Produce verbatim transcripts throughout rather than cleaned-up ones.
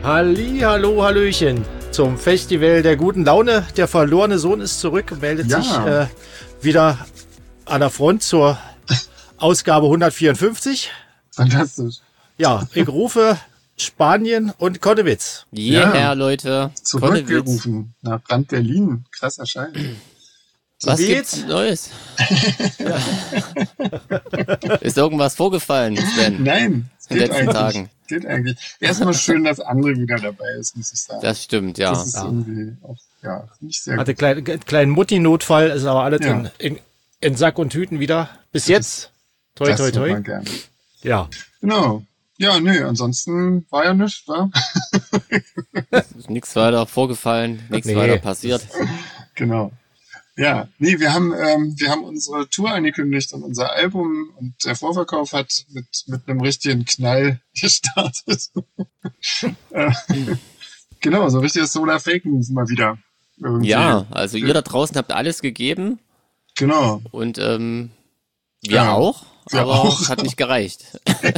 Halli, hallo, hallöchen zum Festival der guten Laune. Der verlorene Sohn ist zurück, meldet ja. sich äh, wieder an der Front zur Ausgabe hundertvierundfünfzig. Fantastisch. Ja, ich rufe Spanien und Konnewitz. Yeah, ja, Leute. Zurückgerufen nach Rand Berlin. Krasser Schein. Was gibt's Neues? Ist irgendwas vorgefallen, Sven? Nein. In den letzten Tagen. Geht eigentlich. Erstmal schön, dass André wieder dabei ist, muss ich sagen. Das stimmt, ja. Das ist ja. irgendwie auch, ja, nicht sehr Hatte gut. kleinen kleinen Mutti-Notfall, ist aber alles Ja. in, in, in Sack und Tüten wieder. Bis jetzt. Toi, Das toi, hört toi. man gerne. Ja. Genau. Ja, nö, ansonsten war ja nichts, wa? Ist nichts weiter vorgefallen, nichts Nee. weiter passiert. Genau. Ja, nee, wir haben, ähm, wir haben unsere Tour angekündigt und unser Album und der Vorverkauf hat mit, mit einem richtigen Knall gestartet. äh, genau, so richtiges Solar Fake Move mal wieder. Irgendwie. Ja, also ihr da draußen habt alles gegeben Genau. und ähm, wir Ja, auch, wir aber auch. hat nicht gereicht.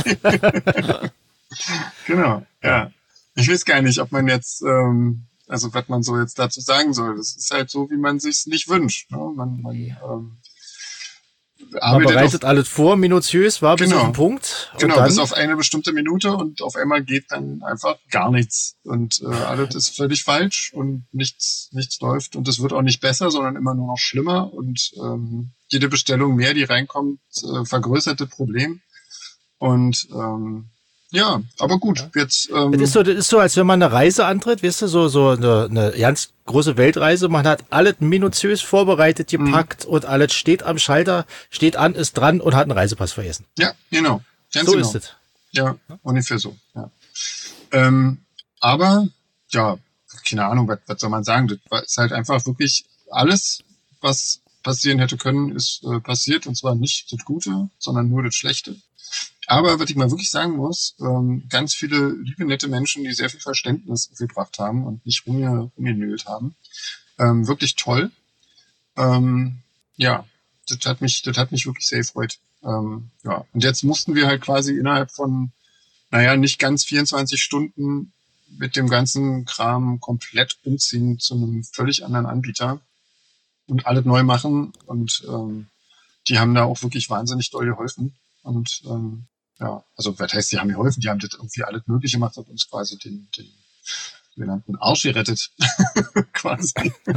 Genau, ja. Ich weiß gar nicht, ob man jetzt, ähm, also was man so jetzt dazu sagen soll. Das ist halt so, wie man sich's nicht wünscht. Ne? Man, man, ähm, Man arbeitet bereitet auf, alles vor, minutiös, war bis Genau. auf den Punkt. Und genau, dann, bis auf eine bestimmte Minute und auf einmal geht dann einfach gar nichts. Und äh, alles ist völlig falsch und nichts, nichts läuft. Und es wird auch nicht besser, sondern immer nur noch schlimmer. Und ähm, jede Bestellung mehr, die reinkommt, äh, vergrößert das Problem. Und ähm, ja, aber gut, jetzt ähm, das ist so, das ist so, als wenn man eine Reise antritt, weißt du, so, so eine, eine ganz große Weltreise. Man hat alles minutiös vorbereitet, gepackt und alles steht am Schalter, steht an, ist dran und hat einen Reisepass vergessen. ja, genau. Ganz So genau. ist es. Ja, ungefähr so. Ja. Ähm, aber, ja, keine Ahnung, was, was soll man sagen? Das war- ist halt einfach wirklich alles, was passieren hätte können, ist äh, passiert. Und zwar nicht das Gute, sondern nur das Schlechte. Aber was ich mal wirklich sagen muss, ähm, ganz viele liebe, nette Menschen, die sehr viel Verständnis gebracht haben und nicht rumge- rumgenölt haben. Ähm, wirklich toll. Ähm, ja, das hat mich, das hat mich wirklich sehr gefreut. Ähm, ja, und jetzt mussten wir halt quasi innerhalb von, naja, nicht ganz vierundzwanzig Stunden mit dem ganzen Kram komplett umziehen zu einem völlig anderen Anbieter und alles neu machen. Und ähm, die haben da auch wirklich wahnsinnig doll geholfen. Und ähm, ja, also was heißt, die haben geholfen? Die haben das irgendwie alles Mögliche gemacht und uns quasi den, den sogenannten Arsch gerettet. quasi.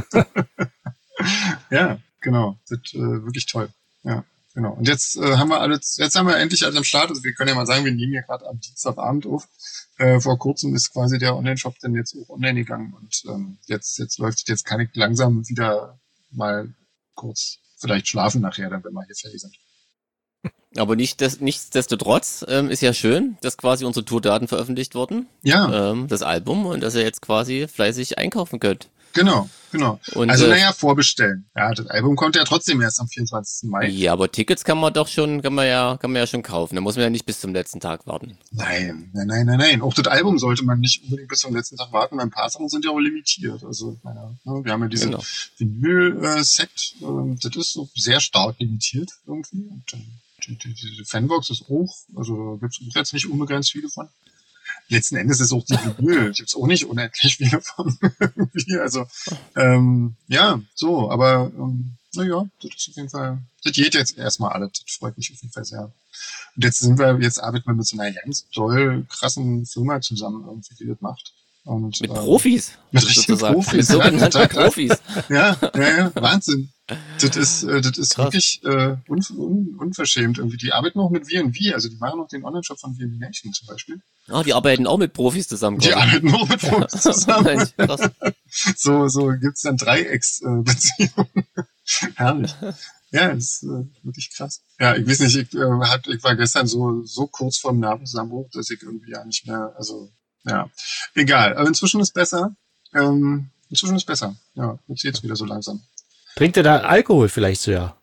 Ja, genau. Das äh, wirklich toll. Ja, genau. Und jetzt äh, haben wir alles, jetzt haben wir endlich alles am Start. Also wir können ja mal sagen, wir nehmen hier gerade am Dienstagabend auf. Äh, vor kurzem ist quasi der Online-Shop dann jetzt auch online gegangen und ähm, jetzt, jetzt läuft, jetzt kann ich langsam wieder mal kurz vielleicht schlafen nachher, dann wenn wir hier fertig sind. Aber nicht, das, nichtsdestotrotz ähm, ist ja schön, dass quasi unsere Tourdaten veröffentlicht wurden, Ja, ähm, das Album, und dass ihr jetzt quasi fleißig einkaufen könnt. genau, genau. Und, also äh, naja, vorbestellen. Ja, das Album kommt ja trotzdem erst am vierundzwanzigsten Mai. Ja, aber Tickets kann man doch schon, kann man ja, kann man ja schon kaufen. Da muss man ja nicht bis zum letzten Tag warten. Nein, nein, nein, nein, nein. Auch das Album sollte man nicht unbedingt bis zum letzten Tag warten, weil ein paar Sachen sind ja auch limitiert. Also, naja, ne, wir haben ja diese Genau. Vinyl-Set, ähm, das ist so sehr stark limitiert irgendwie. Und dann die, die, diese Fanbox ist auch, also da gibt es jetzt nicht unbegrenzt viele von. Letzten Endes ist auch die Vinyl, gibt es auch nicht unendlich viele von. irgendwie. Also, ähm, ja, so, aber ähm, naja, das ist auf jeden Fall, das geht jetzt erstmal alles, das freut mich auf jeden Fall sehr. Und jetzt sind wir, jetzt arbeiten wir mit so einer ganz toll krassen Firma zusammen, irgendwie, die das macht. Und, Mit ähm, Profis. Mit richtigen sozusagen. Profis. Mit ja, sogenannten total krass. Profis. Ja, ja, ja, Wahnsinn. Das ist, äh, das ist Krass. wirklich äh, un, un, unverschämt irgendwie. Die arbeiten auch mit V and V, also die machen auch den Online-Shop von V and V Nation zum Beispiel. Ah, die arbeiten auch mit Profis zusammen. Die quasi. arbeiten nur mit Profis zusammen. Mensch, krass. So, so gibt's dann Dreiecksbeziehungen. Herrlich. Ja, ist äh, wirklich krass. Ja, ich weiß nicht, ich, äh, hat, ich war gestern so so kurz vorm Nervenzusammenbruch, dass ich irgendwie ja nicht mehr, also, ja, egal. Aber inzwischen ist besser. Ähm, inzwischen ist besser. Ja, jetzt geht's wieder so langsam. Trinkt ihr da Alkohol vielleicht so, ja?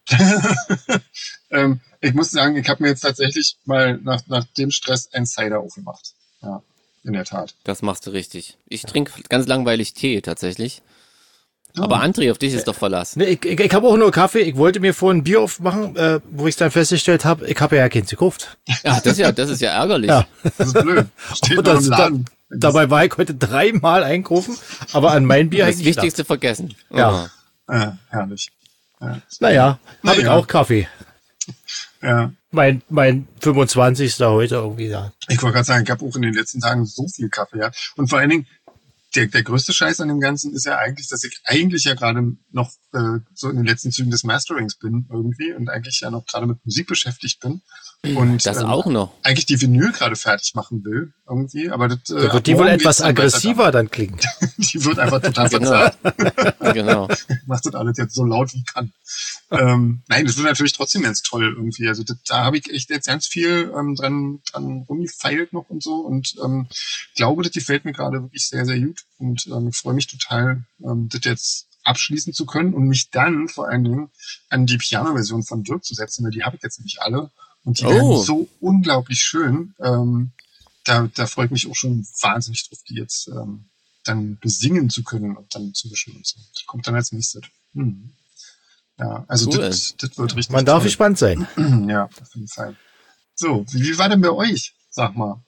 ähm, ich muss sagen, ich habe mir jetzt tatsächlich mal nach, nach dem Stress ein Cider aufgemacht. Ja, in der Tat. Das machst du richtig. Ich trinke ganz langweilig Tee tatsächlich. Ja. Aber André, auf dich ist doch Verlass. Nee, ich ich, ich habe auch nur Kaffee. Ich wollte mir vorhin ein Bier aufmachen, äh, wo ich dann festgestellt habe, ich habe ja keins gekauft. Ja, das ist ja, das ist ja ärgerlich. Ja. Das ist blöd. Steht Und noch das, im da, Laden. Dabei war ich heute dreimal einkaufen, aber an mein Bier das Wichtigste gedacht. Vergessen. Ja. ja herrlich. Ja. Naja, Na habe ich ja. auch Kaffee. Ja. Mein, mein fünfundzwanzigster heute irgendwie da. Ich wollte gerade sagen, ich habe auch in den letzten Tagen so viel Kaffee, ja. Und vor allen Dingen, der, der größte Scheiß an dem Ganzen ist ja eigentlich, dass ich eigentlich ja gerade noch äh, so in den letzten Zügen des Masterings bin irgendwie und eigentlich ja noch gerade mit Musik beschäftigt bin. Und das ähm, auch noch. eigentlich die Vinyl gerade fertig machen will irgendwie, aber das, äh, da wird die wohl etwas aggressiver dann klingen. Die wird einfach total genau. verzerrt. Genau. Macht das alles jetzt so laut wie kann. ähm, nein, das wird natürlich trotzdem ganz toll irgendwie. Also das, da habe ich echt jetzt ganz viel ähm, dran, dran rumgefeilt noch und so und ähm, glaube, das gefällt mir gerade wirklich sehr, sehr gut und ähm, freue mich total, ähm, das jetzt abschließen zu können und mich dann vor allen Dingen an die Piano-Version von Dirk zu setzen, weil die habe ich jetzt nämlich alle und die oh. werden so unglaublich schön. Ähm, da, da freue ich mich auch schon wahnsinnig drauf, die jetzt ähm, dann besingen zu können und dann zu mischen und so. Das kommt dann als nächstes. Hm. Ja, also cool. das, das wird richtig Man darf toll. gespannt sein. Ja, auf jeden Fall. So, wie war denn bei euch? Sag mal.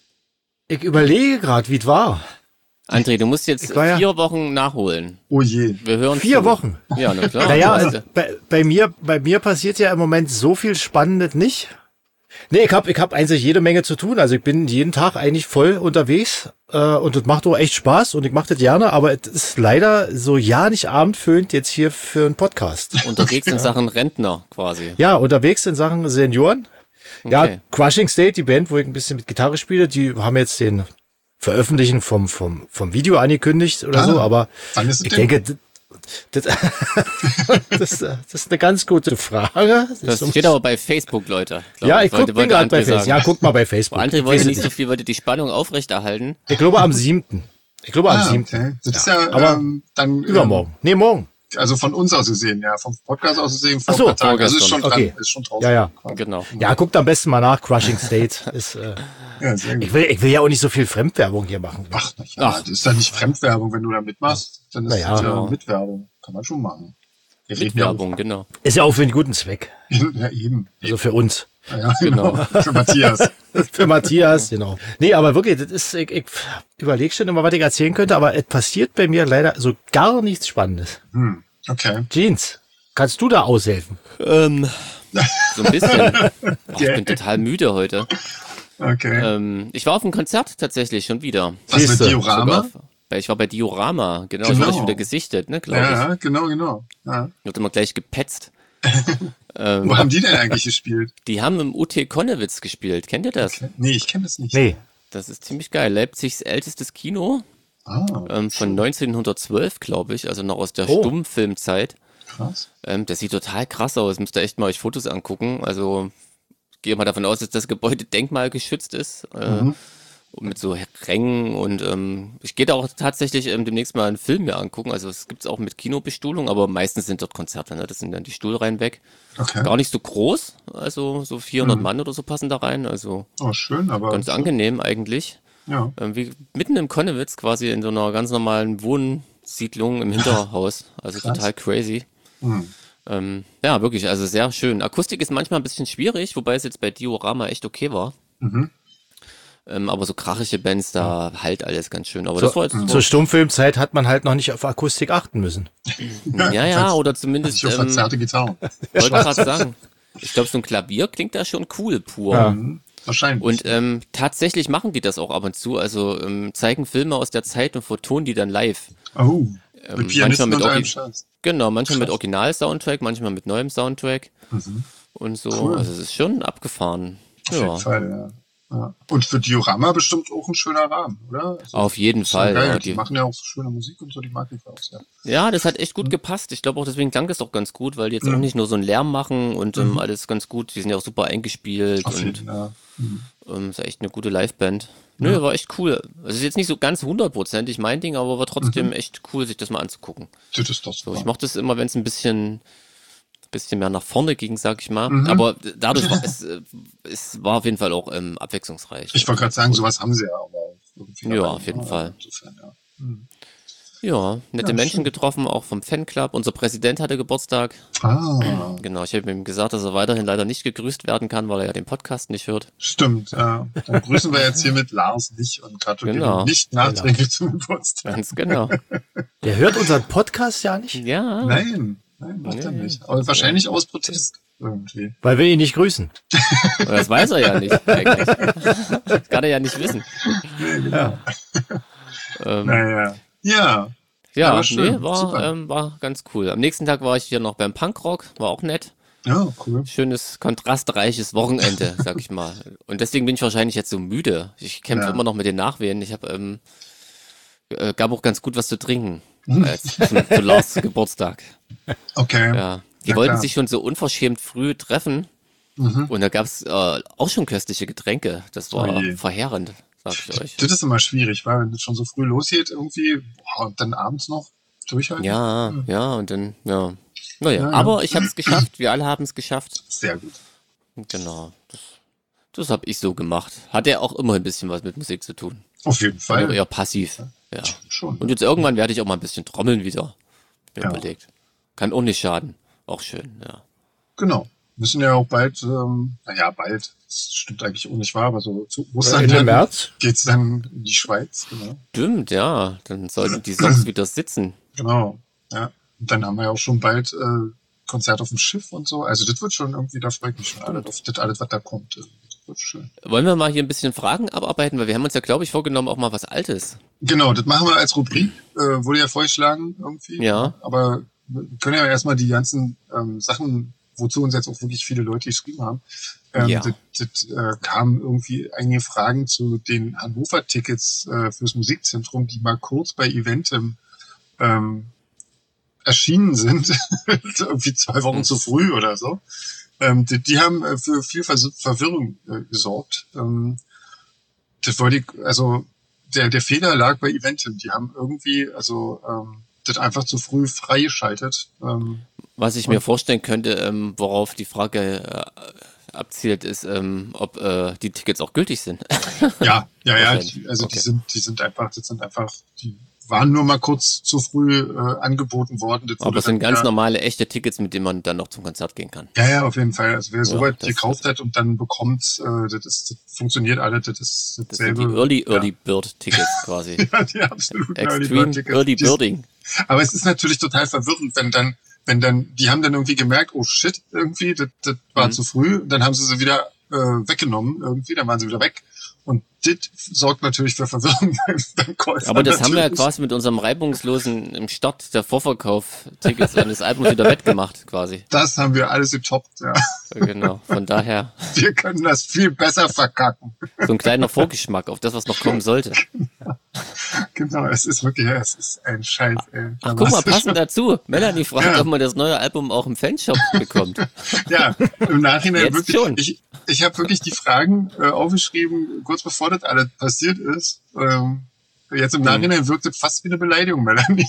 Ich überlege gerade, wie es war. André, du musst jetzt vier ja Wochen nachholen. Oh je. Wir hören Vier zu. Wochen? Ja, na klar. Naja, also bei, bei mir, bei mir passiert ja im Moment so viel Spannendes nicht. Nee, ich habe ich hab eigentlich jede Menge zu tun. Also ich bin jeden Tag eigentlich voll unterwegs äh, und das macht auch echt Spaß und ich mache das gerne, aber es ist leider so ja nicht abendfüllend jetzt hier für einen Podcast. Unterwegs in Sachen Rentner quasi. Ja, unterwegs in Sachen Senioren. Okay. Ja, Crushing State, die Band, wo ich ein bisschen mit Gitarre spiele, die haben jetzt den Veröffentlichen vom, vom, vom Video angekündigt oder ah, so, aber ich denn? denke, das, das, das ist eine ganz gute Frage. Das, das steht aber bei Facebook, Leute. Ja, ich gucke gerade bei Facebook. Ja, guck mal bei Facebook. André wollte nicht so viel, wollte die Spannung aufrechterhalten. Ich glaube am siebten Ich glaube am ah, siebten Okay. Das ist ja, aber ähm, dann übermorgen. Nee, morgen. Also von uns aus gesehen, ja, vom Podcast aus gesehen, vor so, Tagen. Also ist schon dran, okay. ist schon draußen. Ja, ja. Genau. Ja, guckt am besten mal nach, Crushing State. ist, äh, ja, sehr gut. Ich will, ich will ja auch nicht so viel Fremdwerbung hier machen. Ach, na ja, Ach. Das ist ja nicht Fremdwerbung, wenn du da mitmachst, dann ist naja, das ja genau. Mitwerbung. Kann man schon machen. Mitwerbung, genau. Ist ja auch für einen guten Zweck. Ja, eben. Also für uns. Ja, ja genau. Für Matthias. Für Matthias, genau. Nee, aber wirklich, das ist, ich, ich überlege schon immer, was ich erzählen könnte, aber es passiert bei mir leider so gar nichts Spannendes. Hm. Okay. Jeans, kannst du da aushelfen? Ähm, so ein bisschen. Oh, ich bin total müde heute. Okay. Ähm, ich war auf einem Konzert tatsächlich schon wieder. Was mit Diorama? Ich war bei Diorama, genau. genau. Ich wurde schon wieder gesichtet, ne, glaube ja, ich. Ja, genau, genau. Ja. Ich wurde immer gleich gepetzt. ähm, Wo haben die denn eigentlich gespielt? Die haben im U T Konnewitz gespielt. Kennt ihr das? Okay. Nee, ich kenne das nicht. Nee. Das ist ziemlich geil. Leipzigs ältestes Kino. Ah, ähm, von neunzehnhundertzwölf, glaube ich, also noch aus der oh. Stummfilmzeit. Krass. Ähm, das sieht total krass aus. Müsst ihr echt mal euch Fotos angucken. Also ich gehe mal davon aus, dass das Gebäude denkmalgeschützt ist. Äh, mhm. Mit so Rängen und ähm, ich gehe da auch tatsächlich ähm, demnächst mal einen Film mir angucken. Also es gibt's auch mit Kinobestuhlung, aber meistens sind dort Konzerte. Ne? Das sind dann die Stuhlreihen weg. Okay. Gar nicht so groß, also so vierhundert mhm. Mann oder so passen da rein. Also oh, schön, aber ganz angenehm eigentlich. Ja. Ähm, wie mitten im Konnewitz, quasi in so einer ganz normalen Wohnsiedlung im Hinterhaus. Also Krass. Total crazy. Mhm. Ähm, ja, wirklich, also sehr schön. Akustik ist manchmal ein bisschen schwierig, wobei es jetzt bei Diorama echt okay war. Mhm. Ähm, aber so krachige Bands, da halt alles ganz schön. Aber so, das war jetzt so. Zur Stummfilmzeit hat man halt noch nicht auf Akustik achten müssen. Ja, ja, ja oder zumindest. Ich ähm, verzerrte Gitarren. Wollte gerade sagen. Ich glaube, so ein Klavier klingt da schon cool, pur. Ja, wahrscheinlich. Und ähm, tatsächlich machen die das auch ab und zu. Also ähm, zeigen Filme aus der Zeit und vertonen die dann live. Oh, ähm, mit Pianisten manchmal mit und allem Orgi- Scheiß. Genau, manchmal Krass. mit Original-Soundtrack, manchmal mit neuem Soundtrack. Mhm. Und so. Cool. Also es ist schon abgefahren. Auf ja. jeden Fall, ja. Ja. Und für Diorama bestimmt auch ein schöner Rahmen, oder? Also, Auf jeden ist ja Fall. geil. Ja, die, die, machen ja auch so schöne Musik und so, die mag ich auch sehr. ja, das hat echt gut gepasst. Ich glaube auch, deswegen klang das auch ganz gut, weil die jetzt Mhm. auch nicht nur so einen Lärm machen und ähm, Mhm. alles ganz gut. Die sind ja auch super eingespielt Auf und jeden Fall, ja. Mhm. ähm, ist ja echt eine gute Liveband. Nö, Ja. war echt cool. Es ist jetzt nicht so ganz hundertprozentig mein Ding, aber war trotzdem Mhm. echt cool, sich das mal anzugucken. Das ist doch So, super. ich mochte es immer, wenn es ein bisschen, bisschen mehr nach vorne ging, sag ich mal. Mhm. Aber dadurch war es, äh, es war auf jeden Fall auch ähm, abwechslungsreich. Ich wollte gerade sagen, sowas haben sie ja aber auch irgendwie. Ja, dabei, auf jeden ne? Fall. Insofern, ja. Mhm. Ja, nette Ja, Menschen schön. getroffen, auch vom Fanclub. Unser Präsident hatte Geburtstag. Ah, Genau, ich habe ihm gesagt, dass er weiterhin leider nicht gegrüßt werden kann, weil er ja den Podcast nicht hört. stimmt. Ja. Dann grüßen wir jetzt hier mit Lars nicht und gratulieren Genau. nicht nachträglich zum Geburtstag. Ganz genau. Der hört unseren Podcast ja nicht, Ja. Nein, nein, macht er Nee. nicht. Aber wahrscheinlich aus Protest irgendwie. weil wir ihn nicht grüßen. Aber das weiß er ja nicht, eigentlich. Das kann er ja nicht wissen. Nee, genau. Ähm, Naja. Ja. ja, aber schön, nee, war, super. ähm, war ganz cool. Am nächsten Tag war ich hier noch beim Punkrock, war auch nett. Ja, cool. Schönes, kontrastreiches Wochenende, sag ich mal. Und deswegen bin ich wahrscheinlich jetzt so müde. Ich kämpfe Ja. immer noch mit den Nachwehen. Ich habe, ähm, äh, gab auch ganz gut was zu trinken. Hm. Äh, zu, zu Lars Geburtstag. Okay. Ja. Die Na wollten klar. sich schon so unverschämt früh treffen. Mhm. Und da gab's äh, auch schon köstliche Getränke. Das war Oh je. verheerend, sag ich euch. Das ist immer schwierig, weil wenn das schon so früh losgeht irgendwie boah, und dann abends noch durchhalten. Ja, ja, und dann, ja. Naja, Ja, ja. aber ich habe es geschafft. Wir alle haben es geschafft. Sehr gut. Genau. Das, das habe ich so gemacht. Hat ja auch immer ein bisschen was mit Musik zu tun. Auf jeden Also Fall. eher passiv. Ja. Schon. Und jetzt irgendwann werde ich auch mal ein bisschen trommeln wieder. Mir Ja. überlegt. Kann auch nicht schaden. Auch schön, ja. Genau. Müssen ja auch bald, ähm, naja, bald, das stimmt eigentlich auch nicht wahr, aber so zu Ostern Ende dann März. geht's dann in die Schweiz, genau. Stimmt, ja. Dann sollten die Songs wieder sitzen. Genau, ja. Und dann haben wir ja auch schon bald äh, Konzert auf dem Schiff und so. Also das wird schon irgendwie, da freue ich mich schon alles auf das alles, was da kommt. Das wird schön. Wollen wir mal hier ein bisschen Fragen abarbeiten? Weil wir haben uns ja, glaube ich, vorgenommen, auch mal was Altes. Genau, das machen wir als Rubrik, äh, wurde ja vorgeschlagen irgendwie. Ja. Aber wir können ja erstmal die ganzen ähm, Sachen, wozu uns jetzt auch wirklich viele Leute geschrieben haben, ähm, Ja. das, das äh, kamen irgendwie einige Fragen zu den Hannover-Tickets äh, fürs Musikzentrum, die mal kurz bei Eventim ähm, erschienen sind, irgendwie zwei Wochen zu früh oder so. Ähm, die, die haben äh, für viel Vers Verwirrung äh, gesorgt. Ähm, das wollte ich, also der, der Fehler lag bei Eventim. Die haben irgendwie, also ähm, das einfach zu früh freigeschaltet. Ähm, Was ich mir vorstellen könnte, ähm, worauf die Frage äh, abzielt, ist, ähm, ob äh, die Tickets auch gültig sind. ja, ja, ja. Wahrscheinlich. Die, also Okay. die sind, die sind einfach, das sind einfach, die waren nur mal kurz zu früh äh, angeboten worden. Das Aber wurde es sind dann ganz wieder- normale, echte Tickets, mit denen man dann noch zum Konzert gehen kann. Ja, ja, auf jeden Fall. Also wer Ja, soweit das- gekauft hat und dann bekommt, äh, das, ist, das funktioniert alles, das ist Das dasselbe. sind die Early, ja. Early Bird Tickets quasi. Ja, die absoluten Early Extreme Bird Tickets. Early Die- Birding. Aber es ist natürlich total verwirrend, wenn dann, wenn dann, die haben dann irgendwie gemerkt, oh shit, irgendwie, das, das war Mhm. zu früh. Dann haben sie sie wieder äh, weggenommen irgendwie, dann waren sie wieder weg. Und das sorgt natürlich für Verwirrung beim, beim Käufer. Aber das haben wir ja natürlich. quasi mit unserem reibungslosen im Start der Vorverkauf Tickets eines Albums wieder wettgemacht quasi. Das haben wir alles getoppt, ja. Genau. Von daher Wir können das viel besser verkacken. so ein kleiner Vorgeschmack auf das, was noch kommen sollte. Genau, es ist wirklich, ja, es ist ein Scheiß, ey. Ach, guck mal, passend dazu. Melanie fragt, Ja. ob man das neue Album auch im Fanshop bekommt. Ja, im Nachhinein Jetzt wirklich. schon. Ich, ich habe wirklich die Fragen äh, aufgeschrieben, kurz bevor das alles passiert ist. Ähm, jetzt im Nachhinein wirkt das fast wie eine Beleidigung, Melanie.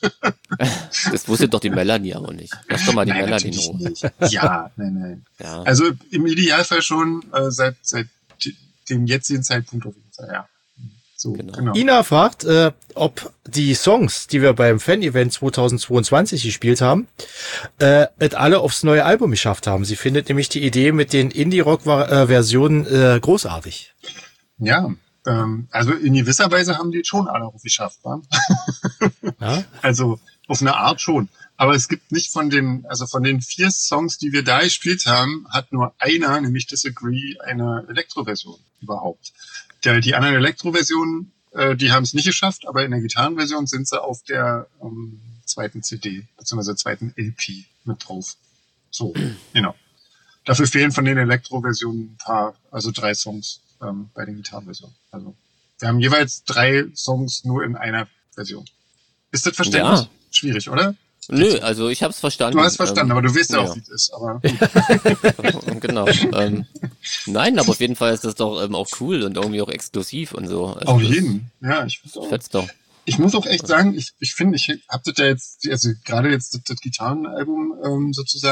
Das wusste doch die Melanie aber nicht. Lass doch mal die Nein, Melanie in natürlich Ruhe. nicht. Ja, nein, nein. Ja. Also im Idealfall schon äh, seit, seit dem jetzigen Zeitpunkt auf jeden Fall, ja. So, Genau. genau. Ina fragt, äh, ob die Songs, die wir beim Fan-Event zweitausendzweiundzwanzig gespielt haben, äh, es alle aufs neue Album geschafft haben. Sie findet nämlich die Idee mit den Indie-Rock-Versionen äh, großartig. Ja, ähm, also in gewisser Weise haben die es schon alle auch geschafft, wa? Ja? Also auf eine Art schon. Aber es gibt nicht von den, also von den vier Songs, die wir da gespielt haben, hat nur einer, nämlich Disagree, eine Elektroversion überhaupt. Der, die anderen Elektroversionen, äh, die haben es nicht geschafft, aber in der Gitarrenversion sind sie auf der ähm, zweiten C D, beziehungsweise zweiten L P mit drauf. So, genau. Dafür fehlen von den Elektroversionen ein paar, also drei Songs ähm, bei den Gitarrenversionen. Also wir haben jeweils drei Songs nur in einer Version. Ist das verständlich? Ja. Schwierig, oder? Nö, also ich hab's verstanden. Du hast verstanden, ähm, aber du weißt ja ja. auch, wie es ist. Aber gut. Genau. Ähm, nein, aber auf jeden Fall ist das doch ähm, auch cool und irgendwie auch exklusiv und so. Also Auf das jeden. Ja, ich finde auch. Fetzt doch. Ich muss auch echt sagen, ich ich finde, ich habe das ja jetzt, also gerade jetzt das, das Gitarrenalbum ähm, sozusagen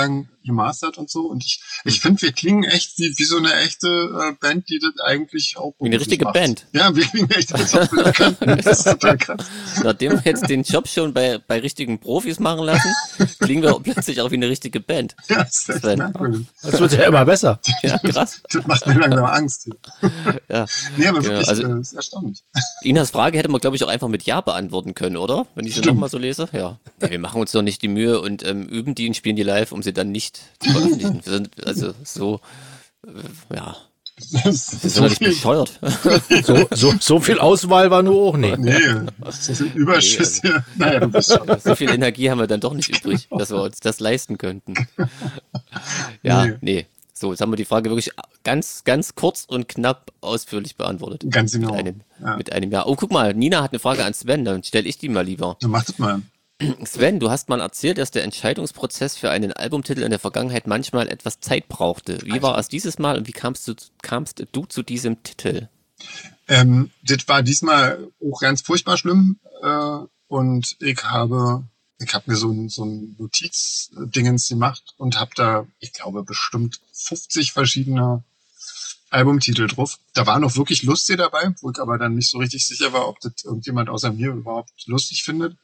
gemastert und so. Und ich, ich finde, wir klingen echt wie, wie so eine echte äh, Band, die das eigentlich auch wie eine richtige macht. Band. Ja, wir klingen echt, als ob wir das könnten. Das ist total krass. Nachdem wir jetzt den Job schon bei, bei richtigen Profis machen lassen, klingen wir plötzlich auch wie eine richtige Band. Ja, das ist echt Sven. merkwürdig. Das wird ja immer besser. Ja, krass. Das macht mir langsam Angst. Ja. Nee, aber Genau, wirklich, also- äh, das ist erstaunlich. Inas Frage hätte man, glaube ich, auch einfach mit Ja beantworten können, oder? Wenn ich sie Stimmt. nochmal so lese. Ja. Ja, wir machen uns doch nicht die Mühe und ähm, üben die und spielen die live, um sie dann nicht zu veröffentlichen. Wir sind also so, äh, ja, Das ist wir sind so doch nicht viel, bescheuert. So, so, so viel Auswahl war nur auch nicht. nee, das sind Überschüsse. Naja, du bist schon. So viel Energie haben wir dann doch nicht übrig, dass wir uns das leisten könnten. Ja, Nee. nee. So, jetzt haben wir die Frage wirklich ganz, ganz kurz und knapp ausführlich beantwortet. Ganz genau. Mit einem, Ja. mit einem Ja. Oh, guck mal, Nina hat eine Frage an Sven, dann stelle ich die mal lieber. Dann mach das mal. Sven, du hast mal erzählt, dass der Entscheidungsprozess für einen Albumtitel in der Vergangenheit manchmal etwas Zeit brauchte. Wie war es dieses Mal und wie kamst du, kamst du zu diesem Titel? Ähm, das war diesmal auch ganz furchtbar schlimm. Äh, und ich habe, ich habe mir so ein, so ein Notizdingens gemacht und habe da, ich glaube, bestimmt fünfzig verschiedene Albumtitel drauf. Da war noch wirklich lustig dabei, wo ich aber dann nicht so richtig sicher war, ob das irgendjemand außer mir überhaupt lustig findet.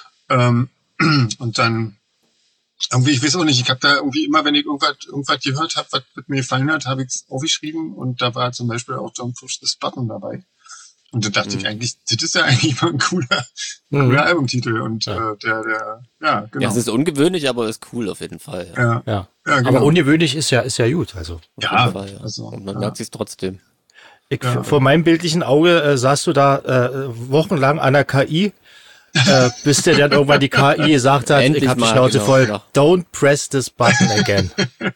Ähm, und dann irgendwie, ich weiß auch nicht, ich habe da irgendwie immer, wenn ich irgendwas, irgendwas gehört habe, was mir gefallen hat, habe ich es aufgeschrieben und da war zum Beispiel auch Don't Push This Button dabei. Und da dachte Mhm. ich eigentlich, das ist ja eigentlich mal ein cooler, Mhm. cooler Albumtitel und Ja. äh, der, der, ja, genau. Ja, es ist ungewöhnlich, aber ist cool auf jeden Fall. Ja, ja, Ja. ja, genau. Aber ungewöhnlich ist ja, ist ja gut. Also auf ja, jeden Fall, ja. also, Und man ja. merkt sich trotzdem. ich, Ja. vor meinem bildlichen Auge äh, saßt du da äh, wochenlang an der K I, äh, bis der dann irgendwann die K I gesagt hat, Endlich ich hab die mal, Schnauze genau, voll, genau. don't press this button again.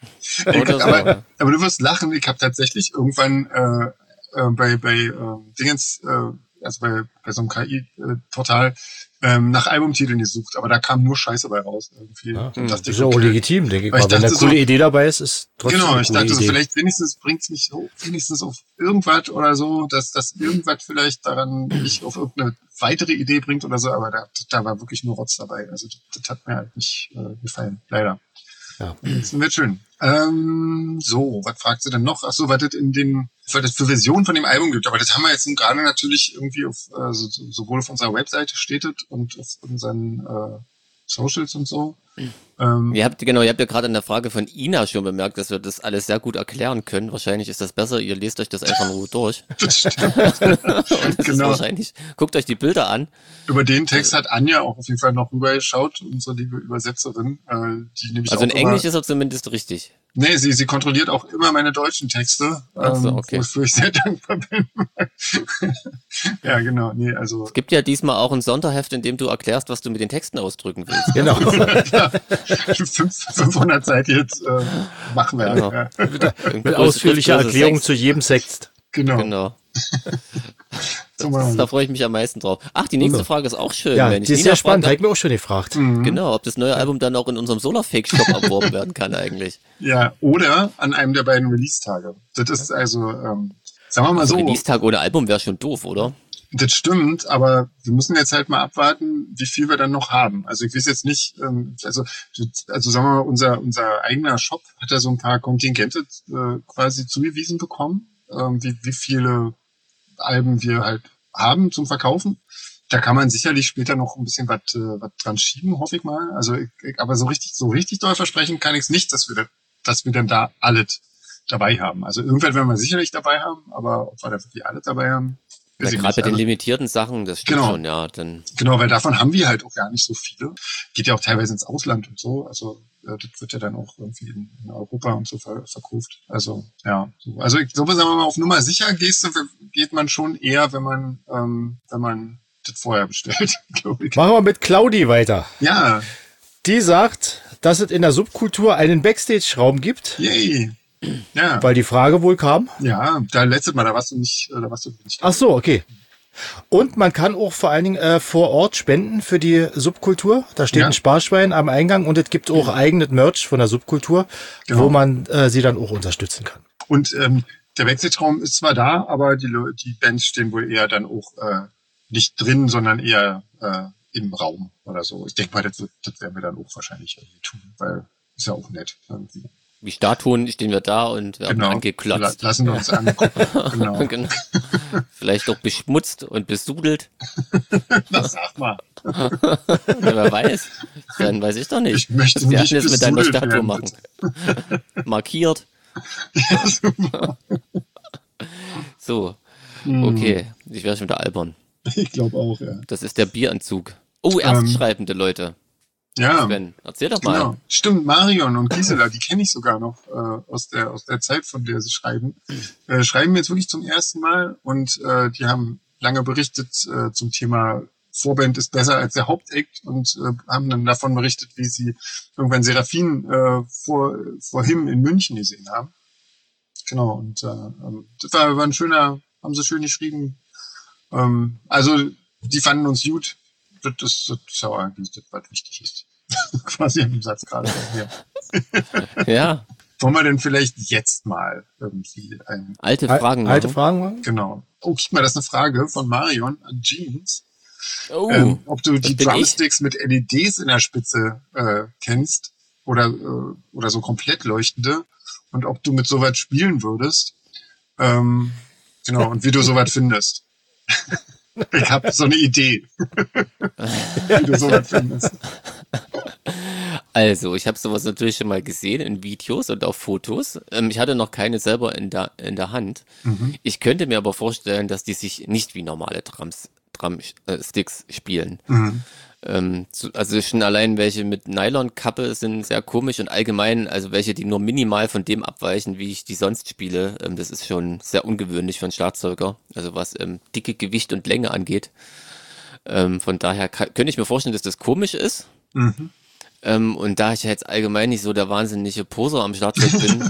Oder so. aber, aber du wirst lachen, ich habe tatsächlich irgendwann äh, äh, bei, bei äh, Dingens, äh, also bei, bei so einem K I-Portal, ähm, nach Albumtiteln gesucht, aber da kam nur Scheiße bei raus irgendwie. Ja, Und dachte Das ist ich, ja auch okay. legitim, denke ich Weil mal. ich Wenn eine dachte coole so- Idee dabei ist, ist trotzdem Genau, eine ich coole dachte so, Idee. vielleicht wenigstens bringt's mich so, wenigstens auf irgendwas oder so, dass das irgendwas vielleicht daran mich auf irgendeine weitere Idee bringt oder so, aber da, da war wirklich nur Rotz dabei. Also das, das hat mir halt nicht äh, gefallen, leider. Ja. Das wird schön. Ähm, so, was fragt sie denn noch? Ach so, was das in den, was das für Versionen von dem Album gibt. Aber das haben wir jetzt nun gerade natürlich irgendwie auf, äh, so, sowohl auf unserer Webseite steht das und auf unseren äh, Socials und so. Ähm, Ihr habt, genau, ihr habt ja gerade in der Frage von Ina schon bemerkt, dass wir das alles sehr gut erklären können. Wahrscheinlich ist das besser, ihr lest euch das einfach nur durch. das stimmt. Und das ist Genau. wahrscheinlich, guckt euch die Bilder an. Über den Text hat Anja auch auf jeden Fall noch rübergeschaut, unsere liebe Übersetzerin, äh, die nämlich Also auch in Englisch immer, ist er zumindest richtig. nee, sie, sie kontrolliert auch immer meine deutschen Texte, Ach so, ähm, okay. wofür ich sehr dankbar bin. Ja, genau, nee, also Es gibt ja diesmal auch ein Sonderheft, in dem du erklärst, was du mit den Texten ausdrücken willst. Genau. fünf- fünfhundert Seiten jetzt äh, machen wir. Genau. Ja, Mit ausführlicher Erklärung zu jedem Sext. genau. Genau. So machen wir Da das. freue ich mich am meisten drauf. Ach, die nächste Wunderbar. Frage ist auch schön, Ja, Mensch. die ist Nina sehr spannend, fragt, habe ich mir auch schon gefragt. Mhm. Genau, ob das neue Album dann auch in unserem Solarfake-Shop erworben werden kann eigentlich. Ja, oder an einem der beiden Release-Tage. Das ist also, ähm, sagen wir mal so, Release-Tag ohne Album wäre schon doof, oder? das stimmt, aber wir müssen jetzt halt mal abwarten, wie viel wir dann noch haben. Also ich weiß jetzt nicht, ähm, also, also sagen wir mal, unser, unser eigener Shop hat da so ein paar Kontingente äh, quasi zugewiesen bekommen, ähm, wie, wie viele Alben wir halt haben zum Verkaufen. Da kann man sicherlich später noch ein bisschen was äh, was dran schieben, hoffe ich mal. Also ich, ich, aber so richtig so richtig doll versprechen kann ich es nicht, dass wir da, dass wir dann da alles dabei haben. Also irgendwann werden wir sicherlich dabei haben, aber ob wir da wirklich alles dabei haben, Ja, weiß ich gerade bei nicht. den Also, limitierten Sachen, das stimmt Genau. schon, ja. Dann genau, weil davon haben wir halt auch gar nicht so viele. Geht ja auch teilweise ins Ausland und so. Also äh, das wird ja dann auch irgendwie in, in Europa und so ver verkauft. Also ja, so. Also ich glaube, sagen wir mal, auf Nummer sicher gehst du, geht man schon eher, wenn man ähm, wenn man das vorher bestellt, glaube ich. Machen wir mit Claudi weiter. Ja, Die sagt, dass es in der Subkultur einen Backstage-Raum gibt, yay. Ja, weil die Frage wohl kam. ja, da letztes Mal, da warst du nicht, äh, da warst du nicht. Ach so, okay. Und man kann auch vor allen Dingen äh, vor Ort spenden für die Subkultur. Da steht Ja. ein Sparschwein am Eingang und es gibt auch eigenes Merch von der Subkultur, Genau. wo man äh, sie dann auch unterstützen kann. Und ähm, der Backstage-Raum ist zwar da, aber die, Leu- die Bands stehen wohl eher dann auch äh, nicht drin, sondern eher äh, im Raum oder so. Ich denke mal, das, wird, das werden wir dann auch wahrscheinlich irgendwie tun, weil ist ja auch nett irgendwie. Wie Statuen stehen wir da und werden Genau. angeklotzt. La- Lassen wir uns angucken. Genau. Genau. Vielleicht auch beschmutzt und besudelt. Na, sag mal. Ja, wer weiß. Dann weiß ich doch nicht. Ich möchte Was wir nicht alles mit deiner besudelt Statue werden, machen. Markiert. Ja, super. So. Hm. Okay. Ich werde schon wieder albern. Ich glaube auch, ja. Das ist der Bieranzug. Oh, erstschreibende Leute. Ja, Sven, erzähl doch mal. genau. Stimmt, Marion und Gisela, die kenne ich sogar noch äh, aus der aus der Zeit, von der sie schreiben. Äh, schreiben jetzt wirklich zum ersten Mal und äh, die haben lange berichtet äh, zum Thema Vorband ist besser als der Hauptakt und äh, haben dann davon berichtet, wie sie irgendwann Seraphin äh, vor vor Him in München gesehen haben. Genau, und äh, das war, war ein schöner, haben sie schön geschrieben. Ähm, also die fanden uns gut. Das ist, das ist ja eigentlich das, was wichtig ist. Quasi im Satz gerade. Ja. Ja. Wollen wir denn vielleicht jetzt mal irgendwie ein... Alte Fragen. Alte machen. Fragen machen? Genau. Oh, guck mal, das ist eine Frage von Marion an Jeans. Oh, ähm, ob du die bin Drumsticks mit L E Ds in der Spitze äh, kennst oder, äh, oder so komplett leuchtende und ob du mit sowas spielen würdest. Ähm, genau, und wie du sowas findest. Ich habe so eine Idee, wie du sowas findest. Also, ich habe sowas natürlich schon mal gesehen in Videos und auf Fotos. Ähm, ich hatte noch keine selber in der, in der Hand. Mhm. Ich könnte mir aber vorstellen, dass die sich nicht wie normale Drums, Drumsticks spielen. Mhm. Ähm, zu, also schon allein welche mit Nylonkappe sind sehr komisch und allgemein, also welche, die nur minimal von dem abweichen, wie ich die sonst spiele. Ähm, das ist schon sehr ungewöhnlich für einen Schlagzeuger, also was ähm, Dicke, Gewicht und Länge angeht. Ähm, von daher kann, könnte ich mir vorstellen, dass das komisch ist. Mhm. Ähm, und da ich ja jetzt allgemein nicht so der wahnsinnige Poser am Schlagzeug bin,